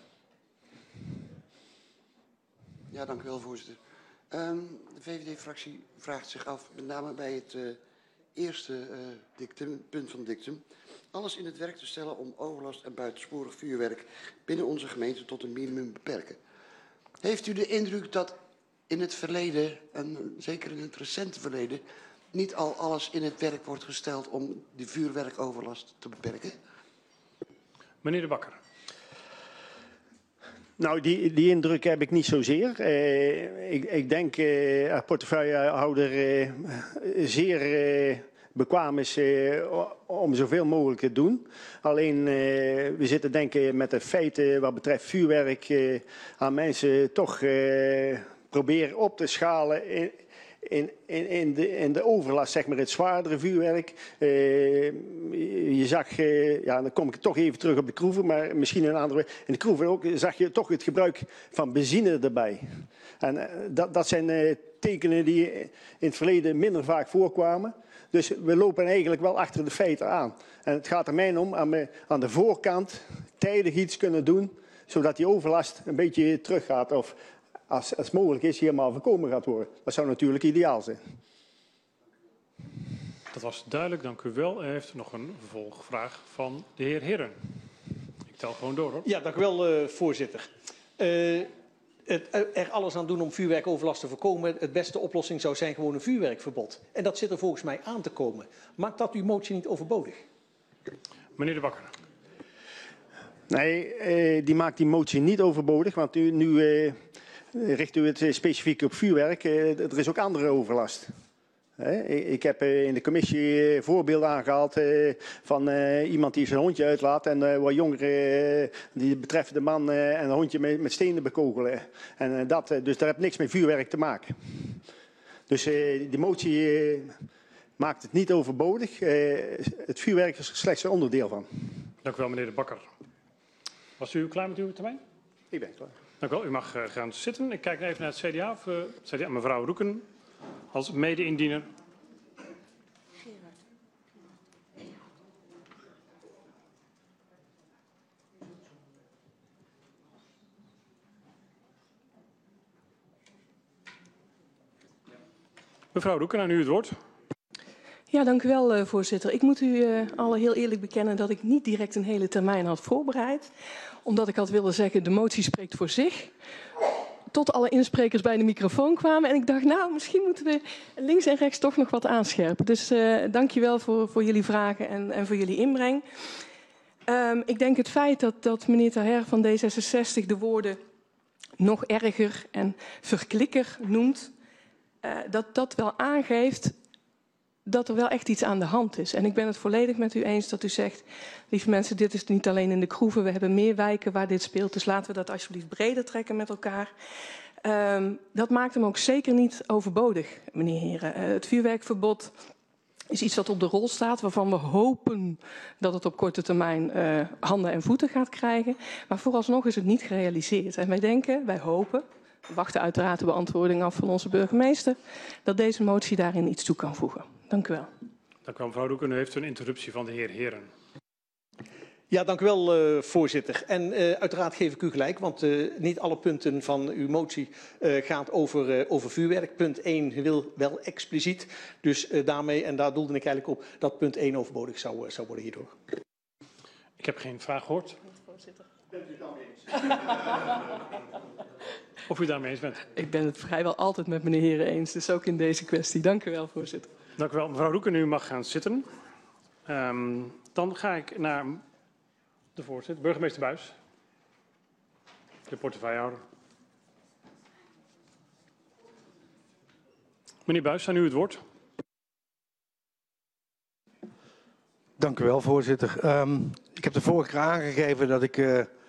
Ja, dank u wel, voorzitter. De VVD-fractie vraagt zich af, met name bij het eerste punt van het dictum, alles in het werk te stellen om overlast en buitensporig vuurwerk binnen onze gemeente tot een minimum beperken. Heeft u de indruk dat in het verleden, en zeker in het recente verleden, niet al alles in het werk wordt gesteld om die vuurwerkoverlast te beperken? Meneer De Bakker. Nou, die indruk heb ik niet zozeer. Ik denk dat portefeuillehouder zeer bekwaam is om zoveel mogelijk te doen. Alleen, we zitten denk ik met de feiten wat betreft vuurwerk aan mensen toch proberen op te schalen in de overlast, zeg maar, het zwaardere vuurwerk. Je zag, dan kom ik toch even terug op de Kroeven, maar misschien een andere. In de Kroeven ook zag je toch het gebruik van benzine erbij. En dat zijn tekenen die in het verleden minder vaak voorkwamen. Dus we lopen eigenlijk wel achter de feiten aan. En het gaat er mij om aan de voorkant tijdig iets kunnen doen, zodat die overlast een beetje teruggaat. Of als mogelijk is, helemaal voorkomen gaat worden. Dat zou natuurlijk ideaal zijn. Dat was duidelijk, dank u wel. U heeft nog een vervolgvraag van de heer Heeren. Ik tel gewoon door, hoor. Ja, dank u wel, voorzitter. Er alles aan doen om vuurwerkoverlast te voorkomen. Het beste oplossing zou zijn gewoon een vuurwerkverbod. En dat zit er volgens mij aan te komen. Maakt dat uw motie niet overbodig? Meneer De Bakker. Nee, die maakt die motie niet overbodig, want nu richt u het specifiek op vuurwerk. Er is ook andere overlast. Ik heb in de commissie voorbeelden aangehaald van iemand die zijn hondje uitlaat en wat jongeren die betreffende man en een hondje met stenen bekogelen. En dus daar heeft niks met vuurwerk te maken. Dus die motie maakt het niet overbodig. Het vuurwerk is er slechts een onderdeel van. Dank u wel, meneer De Bakker. Was u klaar met uw termijn? Ik ben klaar. Dank u wel. U mag gaan zitten. Ik kijk even naar het CDA. CDA mevrouw Roeken als mede-indiener. Mevrouw Roeken, aan u het woord. Ja, dank u wel, voorzitter. Ik moet u allen heel eerlijk bekennen dat ik niet direct een hele termijn had voorbereid. Omdat ik had willen zeggen, de motie spreekt voor zich. Tot alle insprekers bij de microfoon kwamen. En ik dacht, nou, misschien moeten we links en rechts toch nog wat aanscherpen. Dus dank je wel voor jullie vragen en voor jullie inbreng. Ik denk het feit dat meneer Taher van D66 de woorden nog erger en verklikker noemt, dat wel aangeeft dat er wel echt iets aan de hand is. En ik ben het volledig met u eens dat u zegt, lieve mensen, dit is niet alleen in de Kroeven, we hebben meer wijken waar dit speelt, dus laten we dat alsjeblieft breder trekken met elkaar. Dat maakt hem ook zeker niet overbodig, meneer Heren. Het vuurwerkverbod is iets wat op de rol staat, waarvan we hopen dat het op korte termijn handen en voeten gaat krijgen. Maar vooralsnog is het niet gerealiseerd. En wij hopen, we wachten uiteraard de beantwoording af van onze burgemeester, dat deze motie daarin iets toe kan voegen. Dank u wel. Dank u wel, mevrouw Roeken. U heeft een interruptie van de heer Heren. Ja, dank u wel, voorzitter. En uiteraard geef ik u gelijk, want niet alle punten van uw motie gaat over vuurwerk. Punt 1 wil wel expliciet. Dus daarmee, en daar doelde ik eigenlijk op, dat punt 1 overbodig zou worden hierdoor. Ik heb geen vraag gehoord. Voorzitter. Bent u het daarmee eens? Of u daarmee eens bent? Ik ben het vrijwel altijd met meneer Heren eens, dus ook in deze kwestie. Dank u wel, voorzitter. Dank u wel. Mevrouw Roeken, u mag gaan zitten. Dan ga ik naar de voorzitter, burgemeester Buijs. De portefeuillehouder. Meneer Buijs, aan u het woord. Dank u wel, voorzitter. Ik heb de vorige keer aangegeven dat ik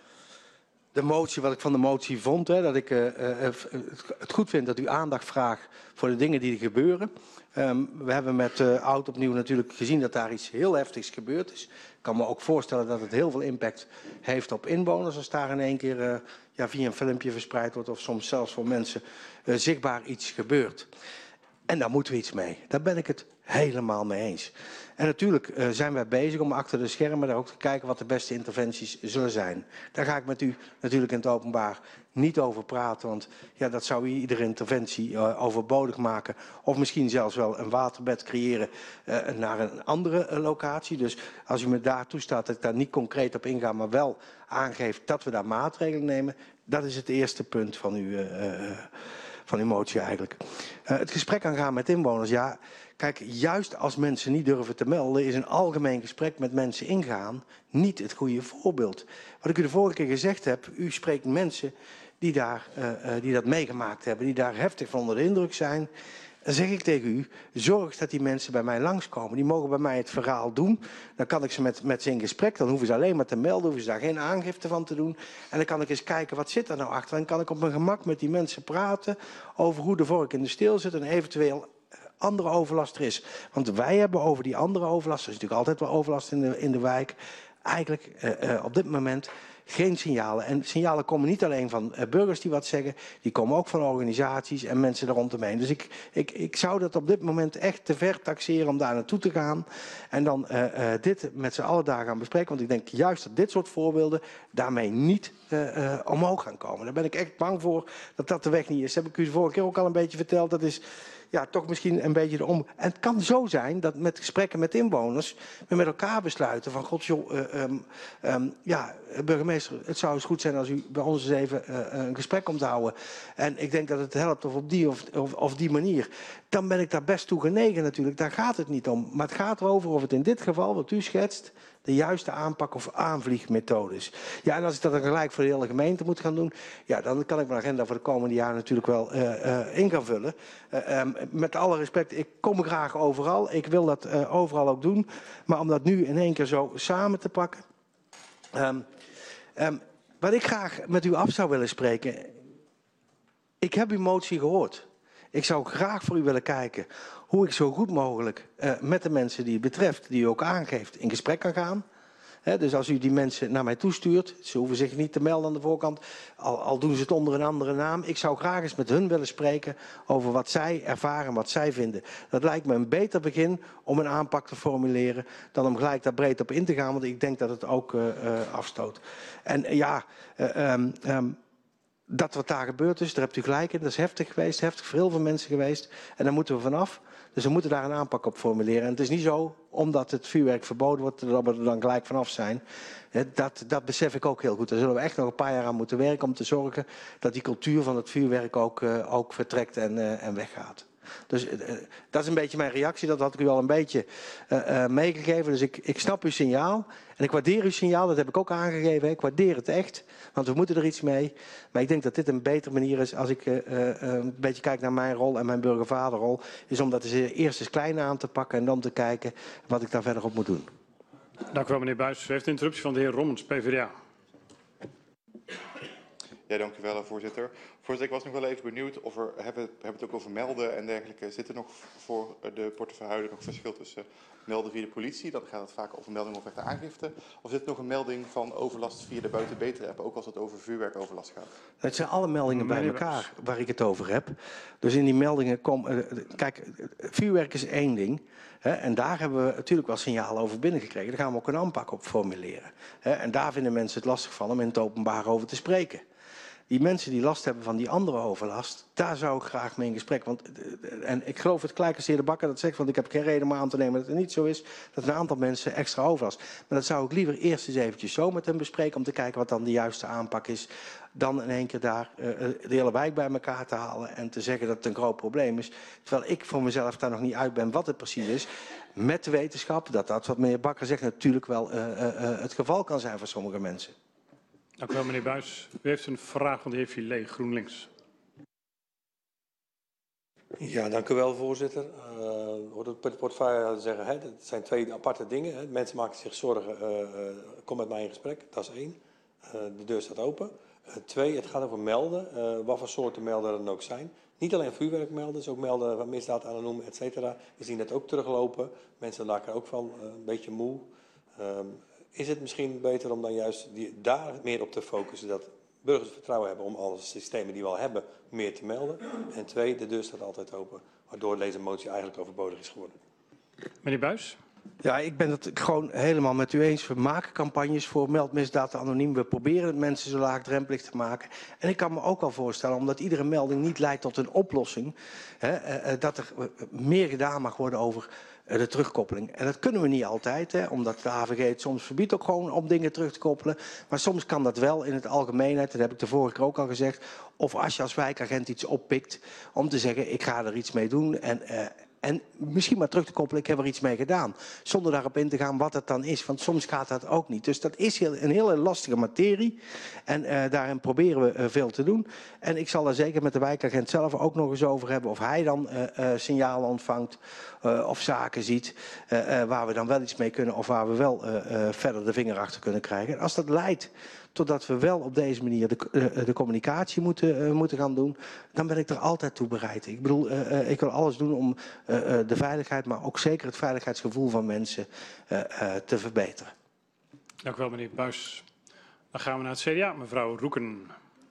de motie, wat ik van de motie vond, dat ik het goed vind dat u aandacht vraagt voor de dingen die er gebeuren. We hebben met Oud Opnieuw natuurlijk gezien dat daar iets heel heftigs gebeurd is. Ik kan me ook voorstellen dat het heel veel impact heeft op inwoners als daar in één keer via een filmpje verspreid wordt of soms zelfs voor mensen zichtbaar iets gebeurt. En daar moeten we iets mee. Daar ben ik het helemaal mee eens. En natuurlijk zijn wij bezig om achter de schermen daar ook te kijken wat de beste interventies zullen zijn. Daar ga ik met u natuurlijk in het openbaar niet over praten, want ja, dat zou iedere interventie overbodig maken. Of misschien zelfs wel een waterbed creëren naar een andere locatie. Dus als u me daar toestaat dat ik daar niet concreet op inga, maar wel aangeeft dat we daar maatregelen nemen. Dat is het eerste punt van uw motie eigenlijk. Het gesprek aangaan met inwoners, ja. Kijk, juist als mensen niet durven te melden, is een algemeen gesprek met mensen ingaan niet het goede voorbeeld. Wat ik u de vorige keer gezegd heb, u spreekt mensen die dat meegemaakt hebben, die daar heftig van onder de indruk zijn. Dan zeg ik tegen u, zorg dat die mensen bij mij langskomen. Die mogen bij mij het verhaal doen. Dan kan ik ze met ze in gesprek, dan hoeven ze alleen maar te melden, hoeven ze daar geen aangifte van te doen. En dan kan ik eens kijken, wat zit er nou achter? Dan kan ik op mijn gemak met die mensen praten over hoe de vork in de steel zit en eventueel andere overlast er is. Want wij hebben over die andere overlast, er is natuurlijk altijd wel overlast in de wijk, eigenlijk op dit moment geen signalen. En signalen komen niet alleen van burgers die wat zeggen, die komen ook van organisaties en mensen er rondomheen. Dus ik zou dat op dit moment echt te ver taxeren om daar naartoe te gaan. En dan dit met z'n allen daar gaan bespreken. Want ik denk juist dat dit soort voorbeelden daarmee niet omhoog gaan komen. Daar ben ik echt bang voor dat dat de weg niet is. Dat heb ik u de vorige keer ook al een beetje verteld. Dat is ja, toch misschien een beetje En het kan zo zijn dat met gesprekken met inwoners we met elkaar besluiten van god joh, burgemeester, het zou eens goed zijn als u bij ons eens even een gesprek komt houden. En ik denk dat het helpt of op die of die manier. Dan ben ik daar best toe genegen natuurlijk. Daar gaat het niet om. Maar het gaat erover of het in dit geval, wat u schetst, de juiste aanpak of aanvliegmethode is. Ja, en als ik dat dan gelijk voor de hele gemeente moet gaan doen, ja, dan kan ik mijn agenda voor de komende jaren natuurlijk wel in gaan vullen. Met alle respect, ik kom graag overal. Ik wil dat overal ook doen. Maar om dat nu in één keer zo samen te pakken. Wat ik graag met u af zou willen spreken. Ik heb uw motie gehoord. Ik zou graag voor u willen kijken hoe ik zo goed mogelijk met de mensen die het betreft, die u ook aangeeft, in gesprek kan gaan. Dus als u die mensen naar mij toestuurt, ze hoeven zich niet te melden aan de voorkant, al doen ze het onder een andere naam. Ik zou graag eens met hun willen spreken over wat zij ervaren, wat zij vinden. Dat lijkt me een beter begin om een aanpak te formuleren dan om gelijk daar breed op in te gaan, want ik denk dat het ook afstoot. En ja, dat wat daar gebeurd is, daar hebt u gelijk in. Dat is heftig geweest, heftig voor heel veel mensen geweest. En daar moeten we vanaf. Dus we moeten daar een aanpak op formuleren. En het is niet zo, omdat het vuurwerk verboden wordt, dat we er dan gelijk vanaf zijn. Dat besef ik ook heel goed. Daar zullen we echt nog een paar jaar aan moeten werken om te zorgen dat die cultuur van het vuurwerk ook vertrekt en weggaat. Dus dat is een beetje mijn reactie. Dat had ik u al een beetje meegegeven. Dus ik snap uw signaal. En ik waardeer uw signaal. Dat heb ik ook aangegeven. Ik waardeer het echt. Want we moeten er iets mee. Maar ik denk dat dit een betere manier is. Als ik een beetje kijk naar mijn rol en mijn burgervaderrol. Is om dat eerst eens klein aan te pakken. En dan te kijken wat ik daar verder op moet doen. Dank u wel, meneer Buijs. U heeft een interruptie van de heer Rommens, PvdA. Ja, dank u wel, voorzitter. Voorzitter, ik was nog wel even benieuwd of we hebben het ook over melden en dergelijke. Zit er nog voor de portefeuillehouder nog verschil tussen melden via de politie? Dan gaat het vaak over melding of echte aangifte. Of zit er nog een melding van overlast via de buiten-beter-app, ook als het over vuurwerkoverlast gaat? Het zijn alle meldingen bij elkaar waar ik het over heb. Dus in die meldingen kijk, vuurwerk is één ding. En daar hebben we natuurlijk wel signalen over binnengekregen. Daar gaan we ook een aanpak op formuleren. En daar vinden mensen het lastig van om in het openbaar over te spreken. Die mensen die last hebben van die andere overlast, daar zou ik graag mee in gesprek. En ik geloof het gelijk als de heer De Bakker dat zegt, want ik heb geen reden om aan te nemen dat het niet zo is, dat een aantal mensen extra overlast. Maar dat zou ik liever eerst eens eventjes zo met hem bespreken om te kijken wat dan de juiste aanpak is. Dan in één keer daar de hele wijk bij elkaar te halen en te zeggen dat het een groot probleem is. Terwijl ik voor mezelf daar nog niet uit ben wat het precies is. Met de wetenschap dat wat meneer Bakker zegt natuurlijk wel het geval kan zijn voor sommige mensen. Dank u wel, meneer Buijs. U heeft een vraag van de heer Filet, GroenLinks. Ja, dank u wel, voorzitter. Hoort het portefeuille zeggen, het zijn twee aparte dingen. Hè. Mensen maken zich zorgen, kom met mij in gesprek, dat is één. De deur staat open. Twee, het gaat over melden, wat voor soorten melden er dan ook zijn. Niet alleen vuurwerk melden, dus ook melden van misdaad anoniem, et cetera. We zien het ook teruglopen. Mensen raken ook van een beetje moe. Is het misschien beter om dan juist daar meer op te focussen, dat burgers vertrouwen hebben om alle systemen die we al hebben meer te melden? En twee, de deur staat altijd open, waardoor deze motie eigenlijk overbodig is geworden. Meneer Buijs? Ja, ik ben het gewoon helemaal met u eens. We maken campagnes voor meldmisdaad anoniem. We proberen het mensen zo laagdrempelig te maken. En ik kan me ook wel voorstellen, omdat iedere melding niet leidt tot een oplossing, dat er meer gedaan mag worden over de terugkoppeling. En dat kunnen we niet altijd, omdat de AVG het soms verbiedt ook gewoon om dingen terug te koppelen. Maar soms kan dat wel in het algemeenheid, dat heb ik de vorige keer ook al gezegd. Of als je als wijkagent iets oppikt, om te zeggen ik ga er iets mee doen en misschien maar terug te koppelen, ik heb er iets mee gedaan. Zonder daarop in te gaan wat het dan is, want soms gaat dat ook niet. Dus dat is een hele lastige materie en daarin proberen we veel te doen. En ik zal daar zeker met de wijkagent zelf ook nog eens over hebben of hij dan signalen ontvangt of zaken ziet waar we dan wel iets mee kunnen of waar we wel verder de vinger achter kunnen krijgen. En als dat leidt totdat we wel op deze manier de communicatie moeten gaan doen, dan ben ik er altijd toe bereid. Ik bedoel, ik wil alles doen om de veiligheid, maar ook zeker het veiligheidsgevoel van mensen te verbeteren. Dank u wel, meneer Buijs. Dan gaan we naar het CDA, mevrouw Roeken.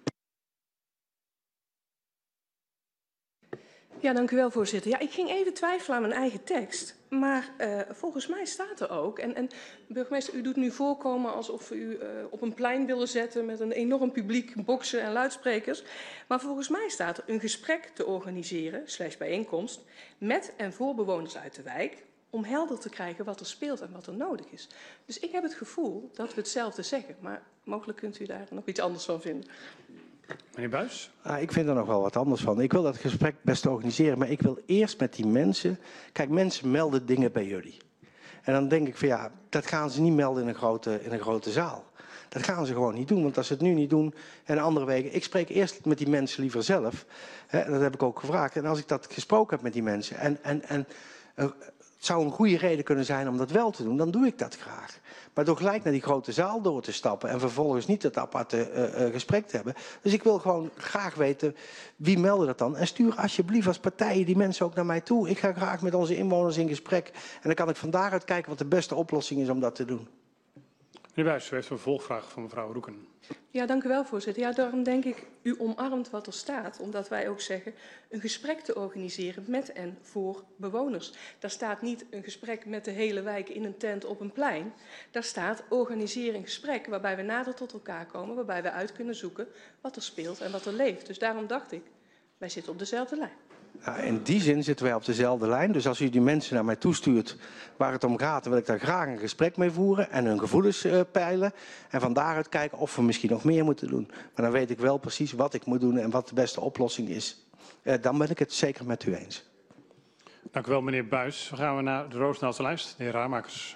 Ja, dank u wel, voorzitter. Ja, ik ging even twijfelen aan mijn eigen tekst. Maar volgens mij staat er ook, en burgemeester, u doet nu voorkomen alsof u op een plein willen zetten met een enorm publiek, boksen en luidsprekers. Maar volgens mij staat er een gesprek te organiseren, /bijeenkomst, met en voor bewoners uit de wijk, om helder te krijgen wat er speelt en wat er nodig is. Dus ik heb het gevoel dat we hetzelfde zeggen, maar mogelijk kunt u daar nog iets anders van vinden. Meneer Buijs? Ik vind er nog wel wat anders van. Ik wil dat gesprek best organiseren, maar ik wil eerst met die mensen. Kijk, mensen melden dingen bij jullie. En dan denk ik van ja, dat gaan ze niet melden in een grote zaal. Dat gaan ze gewoon niet doen, want als ze het nu niet doen en andere weken. Ik spreek eerst met die mensen liever zelf. Dat heb ik ook gevraagd. En als ik dat gesproken heb met die mensen en het zou een goede reden kunnen zijn om dat wel te doen, dan doe ik dat graag. Maar door gelijk naar die grote zaal door te stappen en vervolgens niet het aparte gesprek te hebben. Dus ik wil gewoon graag weten, wie meldde dat dan? En stuur alsjeblieft als partijen die mensen ook naar mij toe. Ik ga graag met onze inwoners in gesprek. En dan kan ik van daaruit kijken wat de beste oplossing is om dat te doen. Meneer Buijs, u heeft een vervolgvraag van mevrouw Roeken. Ja, dank u wel, voorzitter. Ja, daarom denk ik, u omarmt wat er staat. Omdat wij ook zeggen een gesprek te organiseren met en voor bewoners. Daar staat niet een gesprek met de hele wijk in een tent op een plein. Daar staat organiseer een gesprek waarbij we nader tot elkaar komen. Waarbij we uit kunnen zoeken wat er speelt en wat er leeft. Dus daarom dacht ik, wij zitten op dezelfde lijn. Nou, in die zin zitten wij op dezelfde lijn. Dus als u die mensen naar mij toestuurt waar het om gaat, dan wil ik daar graag een gesprek mee voeren en hun gevoelens peilen. En van daaruit kijken of we misschien nog meer moeten doen. Maar dan weet ik wel precies wat ik moet doen en wat de beste oplossing is. Dan ben ik het zeker met u eens. Dank u wel, meneer Buijs. Dan gaan we naar de Roosendaalse lijst. De heer Ramakers.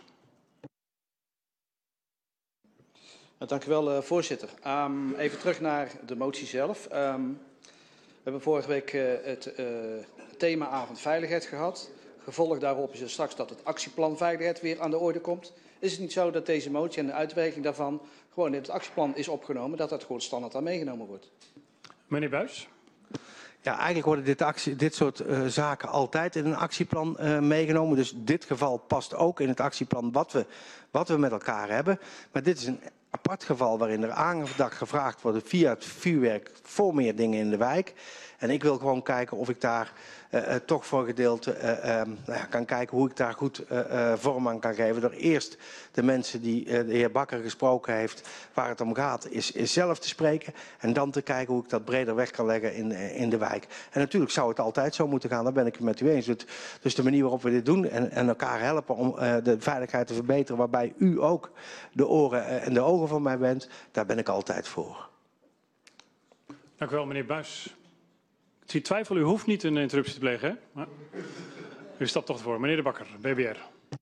Dank u wel, voorzitter. Even terug naar de motie zelf. We hebben vorige week het thema avond veiligheid gehad. Gevolg daarop is er straks dat het actieplan veiligheid weer aan de orde komt. Is het niet zo dat deze motie en de uitwerking daarvan gewoon in het actieplan is opgenomen, dat dat gewoon standaard aan meegenomen wordt? Meneer Buijs. Ja, eigenlijk worden dit soort zaken altijd in een actieplan meegenomen. Dus dit geval past ook in het actieplan wat we met elkaar hebben. Maar dit is een apart geval waarin er aandacht gevraagd wordt via het vuurwerk voor meer dingen in de wijk. En ik wil gewoon kijken of ik daar toch voor een gedeelte kan kijken hoe ik daar goed vorm aan kan geven. Door eerst de mensen die de heer Bakker gesproken heeft, waar het om gaat, is zelf te spreken. En dan te kijken hoe ik dat breder weg kan leggen in de wijk. En natuurlijk zou het altijd zo moeten gaan, daar ben ik het met u eens. Dus de manier waarop we dit doen en elkaar helpen om de veiligheid te verbeteren, waarbij u ook de oren en de ogen van mij bent, daar ben ik altijd voor. Dank u wel, meneer Buijs. Ik zie twijfel, u hoeft niet een interruptie te plegen, hè? Maar u stapt toch voor. Meneer De Bakker, BBR.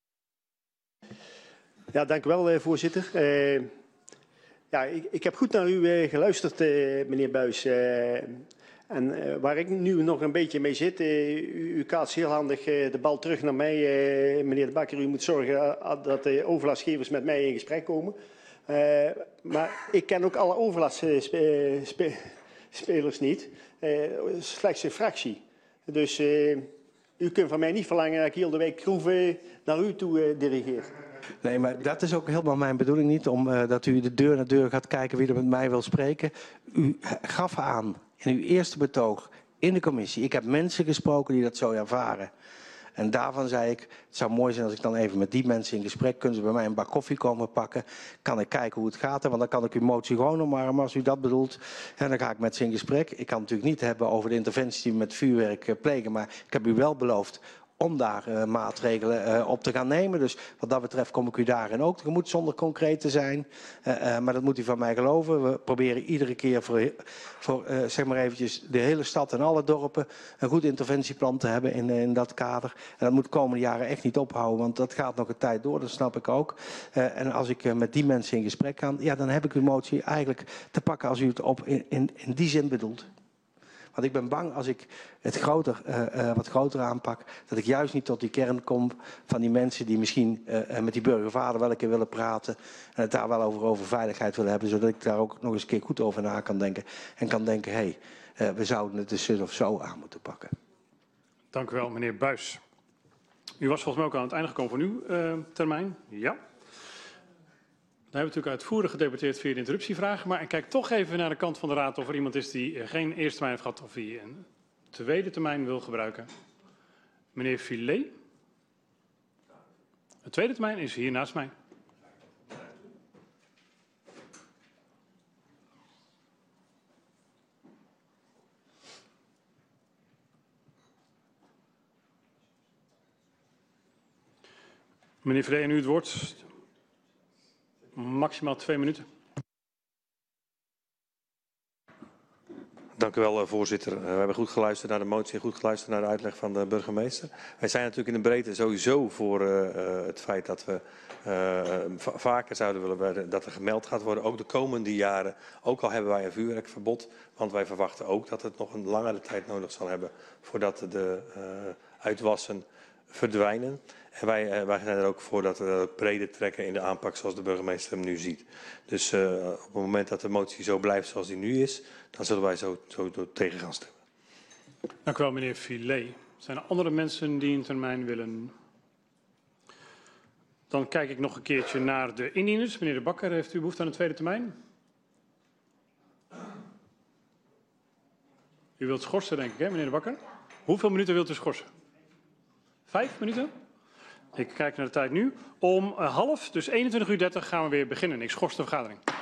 Ja, dank u wel, voorzitter. Ja, ik heb goed naar u geluisterd, meneer Buijs. En waar ik nu nog een beetje mee zit, u kaatst heel handig de bal terug naar mij. Meneer De Bakker, u moet zorgen dat de overlastgevers met mij in gesprek komen. Maar ik ken ook alle overlastspelers niet. Slechts een fractie. Dus u kunt van mij niet verlangen dat ik heel de week Kroeven naar u toe dirigeer. Nee, maar dat is ook helemaal mijn bedoeling niet, dat u de deur naar deur gaat kijken wie er met mij wil spreken. U gaf aan in uw eerste betoog in de commissie, ik heb mensen gesproken die dat zo ervaren. En daarvan zei ik, het zou mooi zijn als ik dan even met die mensen in gesprek, kunnen ze bij mij een bak koffie komen pakken, kan ik kijken hoe het gaat, want dan kan ik uw motie gewoon omarmen als u dat bedoelt. En dan ga ik met ze in gesprek. Ik kan het natuurlijk niet hebben over de interventies die we met vuurwerk plegen, maar ik heb u wel beloofd om daar maatregelen op te gaan nemen. Dus wat dat betreft kom ik u daarin ook tegemoet zonder concreet te zijn. Maar dat moet u van mij geloven. We proberen iedere keer voor zeg maar eventjes de hele stad en alle dorpen een goed interventieplan te hebben in dat kader. En dat moet de komende jaren echt niet ophouden, want dat gaat nog een tijd door, dat snap ik ook. En als ik met die mensen in gesprek kan, ja, dan heb ik uw motie eigenlijk te pakken als u het in die zin bedoelt. Want ik ben bang als ik het wat groter aanpak, dat ik juist niet tot die kern kom van die mensen die misschien met die burgervader wel een keer willen praten en het daar wel over veiligheid willen hebben, zodat ik daar ook nog eens een keer goed over na kan denken. En kan denken, hé, we zouden het dus of zo aan moeten pakken. Dank u wel, meneer Buijs. U was volgens mij ook aan het einde gekomen van uw termijn. Ja. Dan hebben we natuurlijk uitvoerig gedebatteerd via de interruptievraag. Maar ik kijk toch even naar de kant van de raad of er iemand is die geen eerste termijn heeft gehad of die een tweede termijn wil gebruiken. Meneer Filet. De tweede termijn is hier naast mij. Meneer Filet, en u het woord. Maximaal 2 minuten. Dank u wel, voorzitter. We hebben goed geluisterd naar de motie en goed geluisterd naar de uitleg van de burgemeester. Wij zijn natuurlijk in de breedte sowieso voor het feit dat we vaker zouden willen dat er gemeld gaat worden, ook de komende jaren. Ook al hebben wij een vuurwerkverbod, want wij verwachten ook dat het nog een langere tijd nodig zal hebben voordat de uitwassen verdwijnen. En wij zijn er ook voor dat we breder trekken in de aanpak zoals de burgemeester hem nu ziet. Dus op het moment dat de motie zo blijft zoals die nu is, dan zullen wij zo tegen gaan stemmen. Dank u wel, meneer Filet. Zijn er andere mensen die een termijn willen? Dan kijk ik nog een keertje naar de indieners. Meneer De Bakker, heeft u behoefte aan een tweede termijn? U wilt schorsen, denk ik, hè, meneer De Bakker? Hoeveel minuten wilt u schorsen? 5 minuten? Ik kijk naar de tijd nu. Om half, dus 21:30 gaan we weer beginnen. Ik schors de vergadering.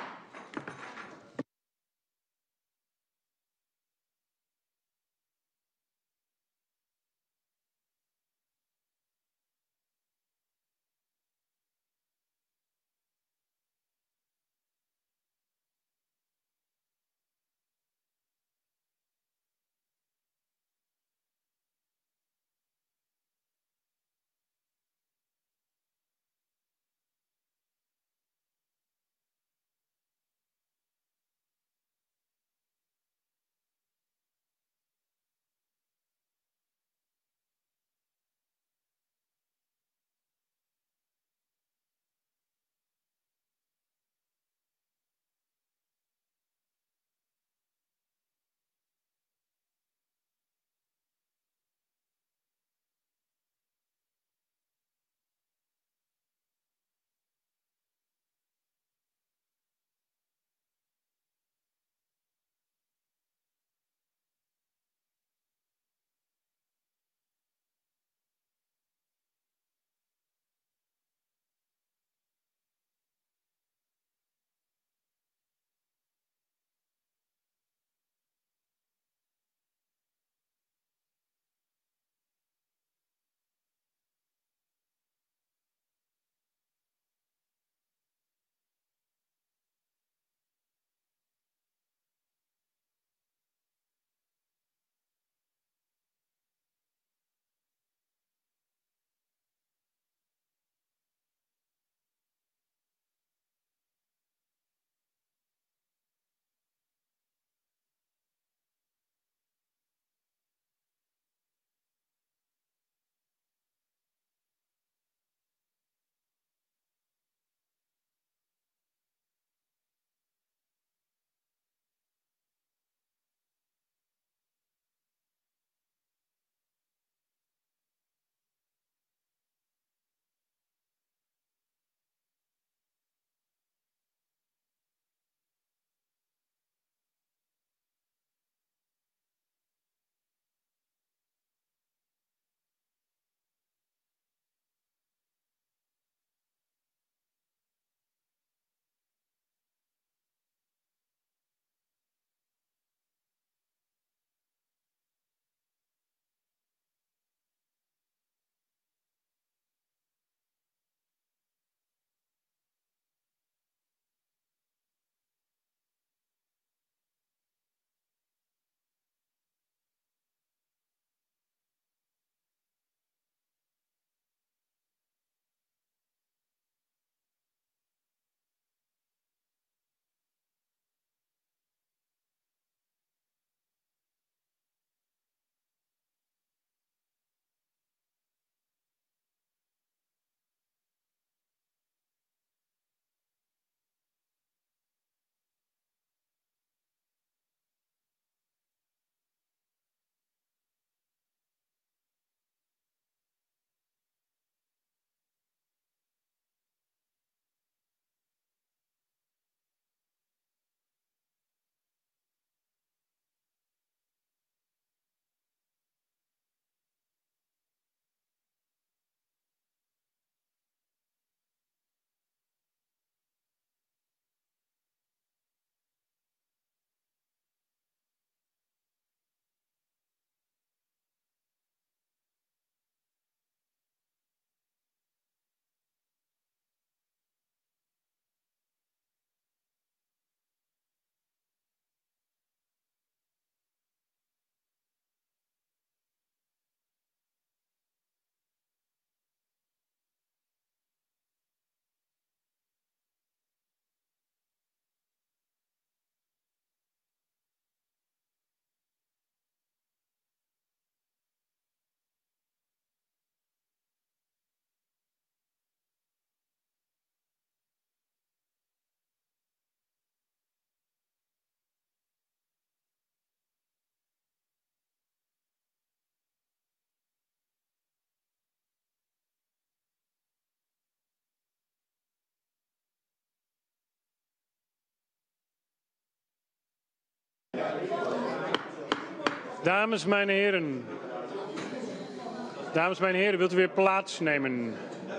Dames, mijn heren. Dames, mijn heren, wilt u weer plaatsnemen?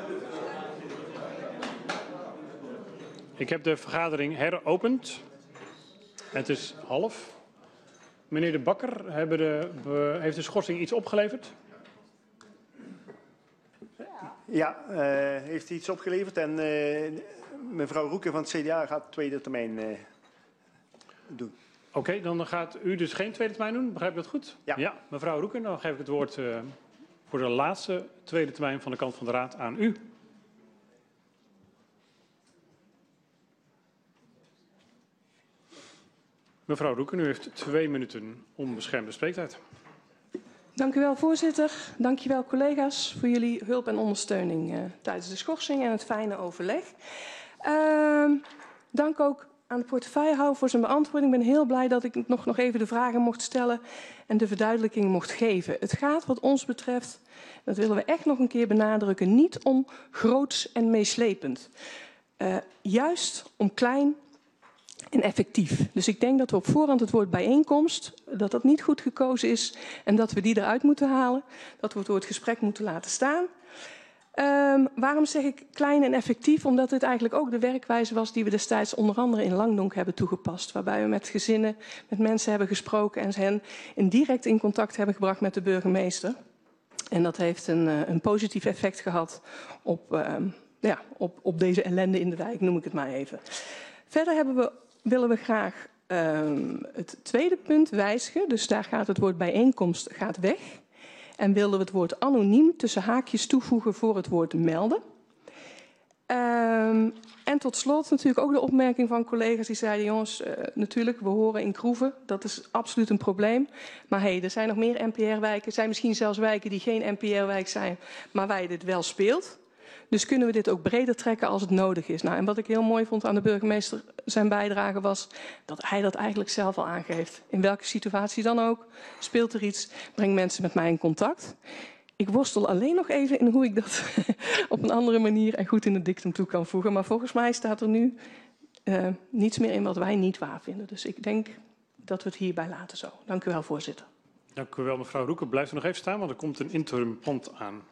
Ik heb de vergadering heropend. Het is 12:30. Meneer De Bakker, heeft de schorsing iets opgeleverd? Ja, heeft iets opgeleverd en mevrouw Roeken van het CDA gaat de tweede termijn doen. Oké, dan gaat u dus geen tweede termijn doen, begrijp ik dat goed? Ja. Mevrouw Roeken, dan geef ik het woord voor de laatste tweede termijn van de kant van de Raad aan u. Mevrouw Roeken, u heeft 2 minuten onbeschermde spreektijd. Dank u wel, voorzitter. Dank je wel, collega's, voor jullie hulp en ondersteuning tijdens de schorsing en het fijne overleg. Dank ook aan de portefeuillehouder voor zijn beantwoording. Ik ben heel blij dat ik nog even de vragen mocht stellen en de verduidelijking mocht geven. Het gaat wat ons betreft, dat willen we echt nog een keer benadrukken, niet om groots en meeslepend. Juist om klein en effectief. Dus ik denk dat we op voorhand het woord bijeenkomst, dat niet goed gekozen is en dat we die eruit moeten halen. Dat we het woord gesprek moeten laten staan. Waarom zeg ik klein en effectief? Omdat dit eigenlijk ook de werkwijze was die we destijds onder andere in Langdonk hebben toegepast. Waarbij we met gezinnen, met mensen hebben gesproken en hen direct in contact hebben gebracht met de burgemeester. En dat heeft een positief effect gehad op deze ellende in de wijk, noem ik het maar even. Verder willen we graag het tweede punt wijzigen. Dus daar gaat het woord bijeenkomst weg. En wilden we het woord anoniem tussen haakjes toevoegen voor het woord melden. En tot slot natuurlijk ook de opmerking van collega's die zeiden, jongens, natuurlijk, we horen in Kroeven, dat is absoluut een probleem. Maar er zijn nog meer NPR-wijken, er zijn misschien zelfs wijken die geen NPR-wijk zijn, maar waar dit wel speelt. Dus kunnen we dit ook breder trekken als het nodig is. Nou, en wat ik heel mooi vond aan de burgemeester, zijn bijdrage was dat hij dat eigenlijk zelf al aangeeft. In welke situatie dan ook, speelt er iets, breng mensen met mij in contact. Ik worstel alleen nog even in hoe ik dat op een andere manier en goed in het dictum toe kan voegen. Maar volgens mij staat er nu niets meer in wat wij niet waar vinden. Dus ik denk dat we het hierbij laten zo. Dank u wel, voorzitter. Dank u wel, mevrouw Roeken. Blijft u nog even staan, want er komt een interim pand aan.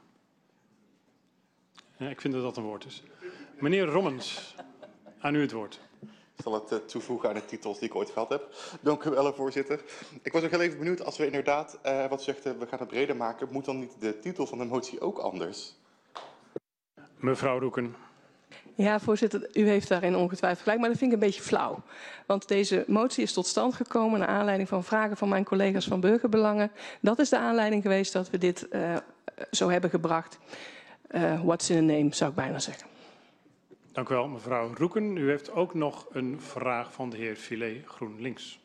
Ja, ik vind dat dat een woord is. Meneer Rommens, aan u het woord. Ik zal het toevoegen aan de titels die ik ooit gehad heb. Dank u wel, voorzitter. Ik was ook heel even benieuwd, als we inderdaad, wat u zegt, we gaan het breder maken, moet dan niet de titel van de motie ook anders? Mevrouw Roeken. Ja, voorzitter, u heeft daarin ongetwijfeld gelijk, maar dat vind ik een beetje flauw. Want deze motie is tot stand gekomen naar aanleiding van vragen van mijn collega's van Burgerbelangen. Dat is de aanleiding geweest dat we dit zo hebben gebracht. What's in a name, zou ik bijna zeggen. Dank u wel, mevrouw Roeken. U heeft ook nog een vraag van de heer Filet, GroenLinks.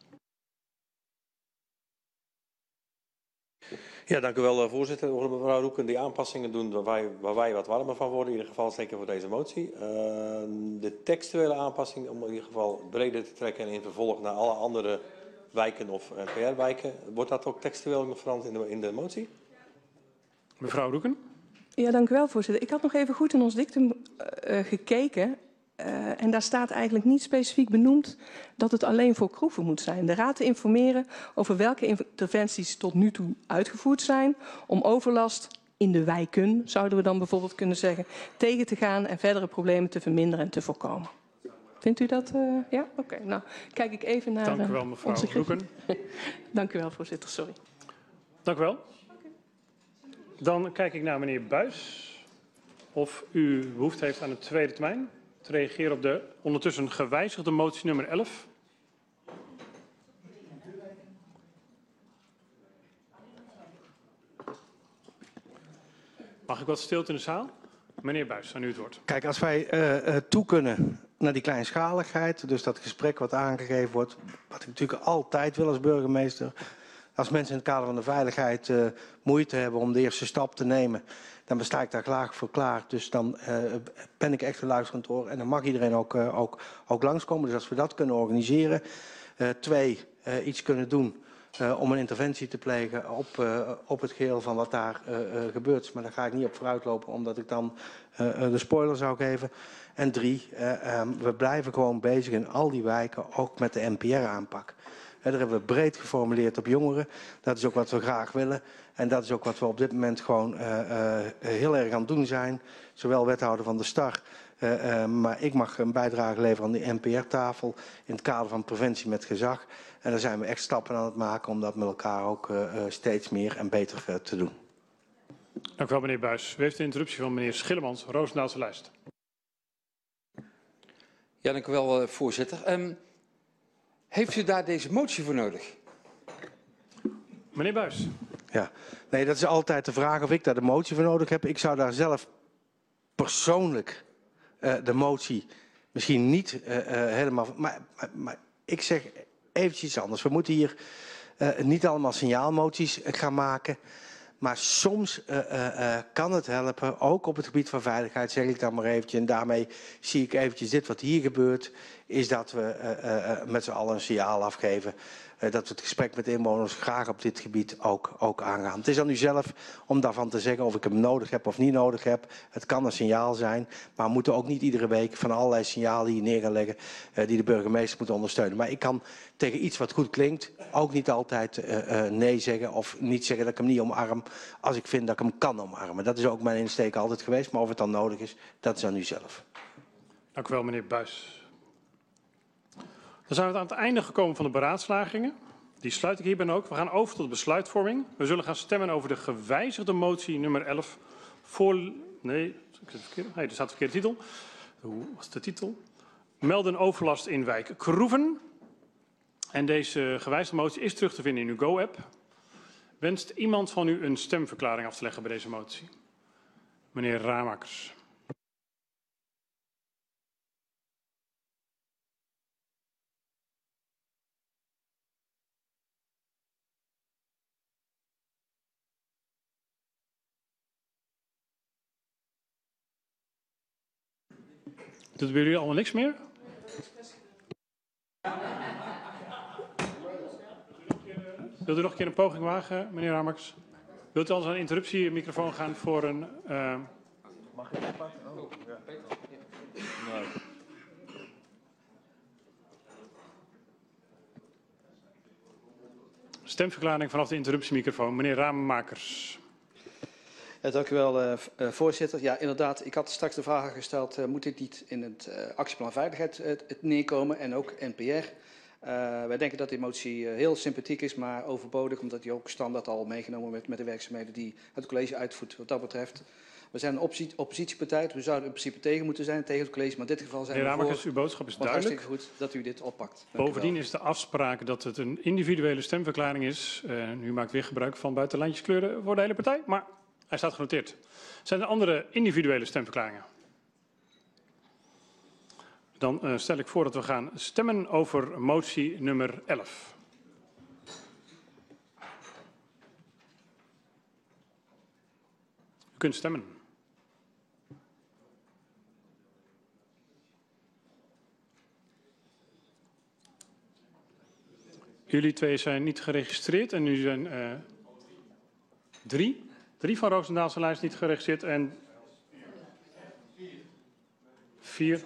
Ja, dank u wel, voorzitter. We willen mevrouw Roeken die aanpassingen doen waar wij wat warmer van worden. In ieder geval zeker voor deze motie. De textuele aanpassing om in ieder geval breder te trekken en in vervolg naar alle andere wijken of NPR-wijken. Wordt dat ook textueel nog veranderd in de motie? Mevrouw Roeken. Ja, dank u wel, voorzitter. Ik had nog even goed in ons dictum gekeken. En daar staat eigenlijk niet specifiek benoemd dat het alleen voor Kroeven moet zijn. De Raad te informeren over welke interventies tot nu toe uitgevoerd zijn om overlast in de wijken, zouden we dan bijvoorbeeld kunnen zeggen, tegen te gaan en verdere problemen te verminderen en te voorkomen. Vindt u dat? Ja? Oké. Nou, kijk ik even naar Dank u wel, mevrouw Roeken. Dank u wel, voorzitter. Sorry. Dank u wel. Dan kijk ik naar meneer Buijs. Of u behoefte heeft aan de tweede termijn. Te reageren op de ondertussen gewijzigde motie nummer 11. Mag ik wat stilte in de zaal? Meneer Buijs, aan u het woord. Kijk, als wij toe kunnen naar die kleinschaligheid, dus dat gesprek wat aangegeven wordt, wat ik natuurlijk altijd wil als burgemeester, als mensen in het kader van de veiligheid moeite hebben om de eerste stap te nemen, dan sta ik daar graag voor klaar. Dus dan ben ik echt een luisterend oor en dan mag iedereen ook langskomen. Dus als we dat kunnen organiseren. 2, iets kunnen doen om een interventie te plegen op het geheel van wat daar gebeurt. Maar daar ga ik niet op vooruitlopen, omdat ik dan de spoiler zou geven. En 3, we blijven gewoon bezig in al die wijken, ook met de NPR-aanpak. Daar hebben we breed geformuleerd op jongeren. Dat is ook wat we graag willen. En dat is ook wat we op dit moment gewoon heel erg aan het doen zijn. Zowel wethouder van de STAR, maar ik mag een bijdrage leveren aan de NPR-tafel in het kader van preventie met gezag. En daar zijn we echt stappen aan het maken om dat met elkaar ook steeds meer en beter te doen. Dank u wel, meneer Buijs. U heeft de interruptie van meneer Schillemans, Roosendaalse lijst. Ja, dank u wel, voorzitter. Heeft u daar deze motie voor nodig? Meneer Buijs. Ja, nee, dat is altijd de vraag of ik daar de motie voor nodig heb. Ik zou daar zelf persoonlijk de motie misschien niet helemaal... Maar ik zeg eventjes iets anders. We moeten hier niet allemaal signaalmoties gaan maken. Maar soms kan het helpen, ook op het gebied van veiligheid, zeg ik dan maar eventjes. En daarmee zie ik eventjes dit wat hier gebeurt, is dat we met z'n allen een signaal afgeven. Dat we het gesprek met inwoners graag op dit gebied ook aangaan. Het is aan u zelf om daarvan te zeggen of ik hem nodig heb of niet nodig heb. Het kan een signaal zijn, maar we moeten ook niet iedere week van allerlei signalen hier neer gaan leggen die de burgemeester moet ondersteunen. Maar ik kan tegen iets wat goed klinkt ook niet altijd nee zeggen of niet zeggen dat ik hem niet omarm als ik vind dat ik hem kan omarmen. Dat is ook mijn insteek altijd geweest, maar of het dan nodig is, dat is aan u zelf. Dank u wel, meneer Buijs. Dan zijn we aan het einde gekomen van de beraadslagingen. Die sluit ik hierbij ook. We gaan over tot besluitvorming. We zullen gaan stemmen over de gewijzigde motie nummer 11. Nee, er staat de verkeerde titel. Hoe was de titel? Melden overlast in wijk Kroeven. En deze gewijzigde motie is terug te vinden in uw Go-app. Wenst iemand van u een stemverklaring af te leggen bij deze motie? Meneer Ramakers. Doet het bij jullie allemaal niks meer? Wilt u nog een keer een poging wagen, meneer Ramakers? Wilt u anders aan een interruptiemicrofoon gaan voor een... Mag ik dat pakken? Oh, ja. Nee. Stemverklaring vanaf de interruptiemicrofoon. Meneer Ramakers. Dank u wel, voorzitter. Ja, inderdaad, ik had straks de vraag gesteld, moet dit niet in het actieplan veiligheid neerkomen en ook NPR? Wij denken dat die motie heel sympathiek is, maar overbodig, omdat die ook standaard al meegenomen wordt met de werkzaamheden die het college uitvoert. Wat dat betreft, we zijn een oppositiepartij, we zouden in principe tegen moeten zijn, tegen het college, maar in dit geval zijn we voor. Meneer Ramakers, uw boodschap is duidelijk. Hartstikke goed dat u dit oppakt. Bovendien is de afspraak dat het een individuele stemverklaring is. U maakt weer gebruik van buitenlijntjeskleuren voor de hele partij, maar hij staat genoteerd. Zijn er andere individuele stemverklaringen? Dan stel ik voor dat we gaan stemmen over motie nummer 11. U kunt stemmen. Jullie twee zijn niet geregistreerd en nu zijn drie van Roosendaalse lijst niet geregistreerd en 4.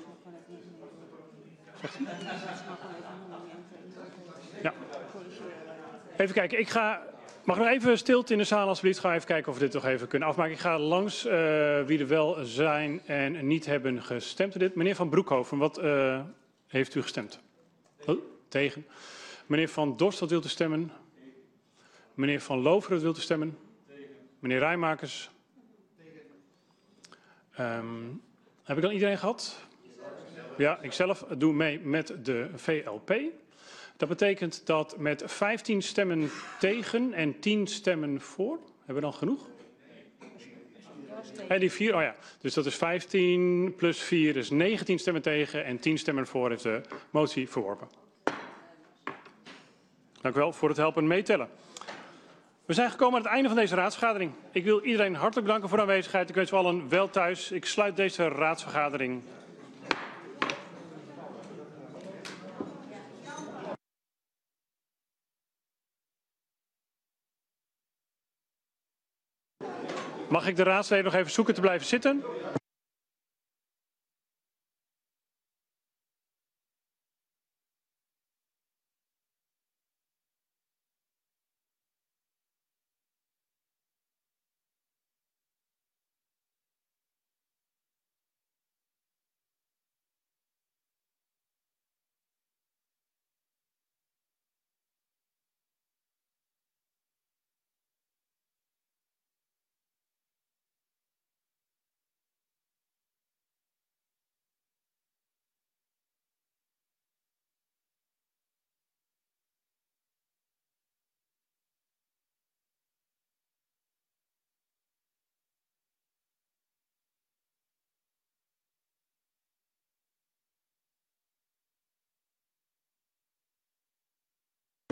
Ja. Even kijken, mag nog even stilte in de zaal alsjeblieft. Ga even kijken of we dit toch even kunnen afmaken. Ik ga langs wie er wel zijn en niet hebben gestemd. Meneer Van Broekhoven, wat heeft u gestemd? Oh, tegen. Meneer Van Dorst, wat wilt u stemmen? Meneer Van Loveren, wat wilt u stemmen? Meneer Rijmakers. Heb ik dan iedereen gehad? Ja, ikzelf doe mee met de VLP. Dat betekent dat met 15 stemmen tegen en 10 stemmen voor. Hebben we dan genoeg? En die 4, oh ja. Dus dat is 15 plus 4 is 19 stemmen tegen en 10 stemmen voor is de motie verworpen. Dank u wel voor het helpen meetellen. We zijn gekomen aan het einde van deze raadsvergadering. Ik wil iedereen hartelijk bedanken voor de aanwezigheid. Ik wens u allen wel thuis. Ik sluit deze raadsvergadering. Mag ik de raadsleden nog even zoeken te blijven zitten?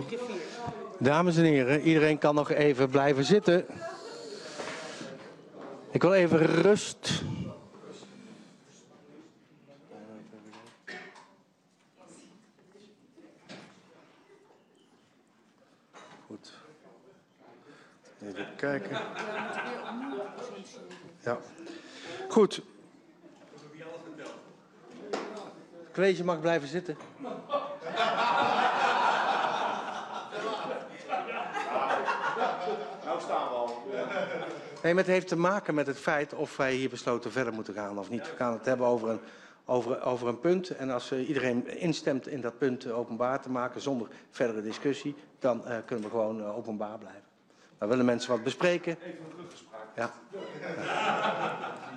Dames en heren, iedereen kan nog even blijven zitten. Ik wil even rust. Goed. Even kijken. Ja. Goed. Het college mag blijven zitten. Nou staan we al. Nee, maar het heeft te maken met het feit of wij hier besloten verder moeten gaan of niet. We gaan het hebben over een punt. En als iedereen instemt in dat punt openbaar te maken zonder verdere discussie, dan kunnen we gewoon openbaar blijven. Maar willen mensen wat bespreken? Even een teruggespraak. Ja.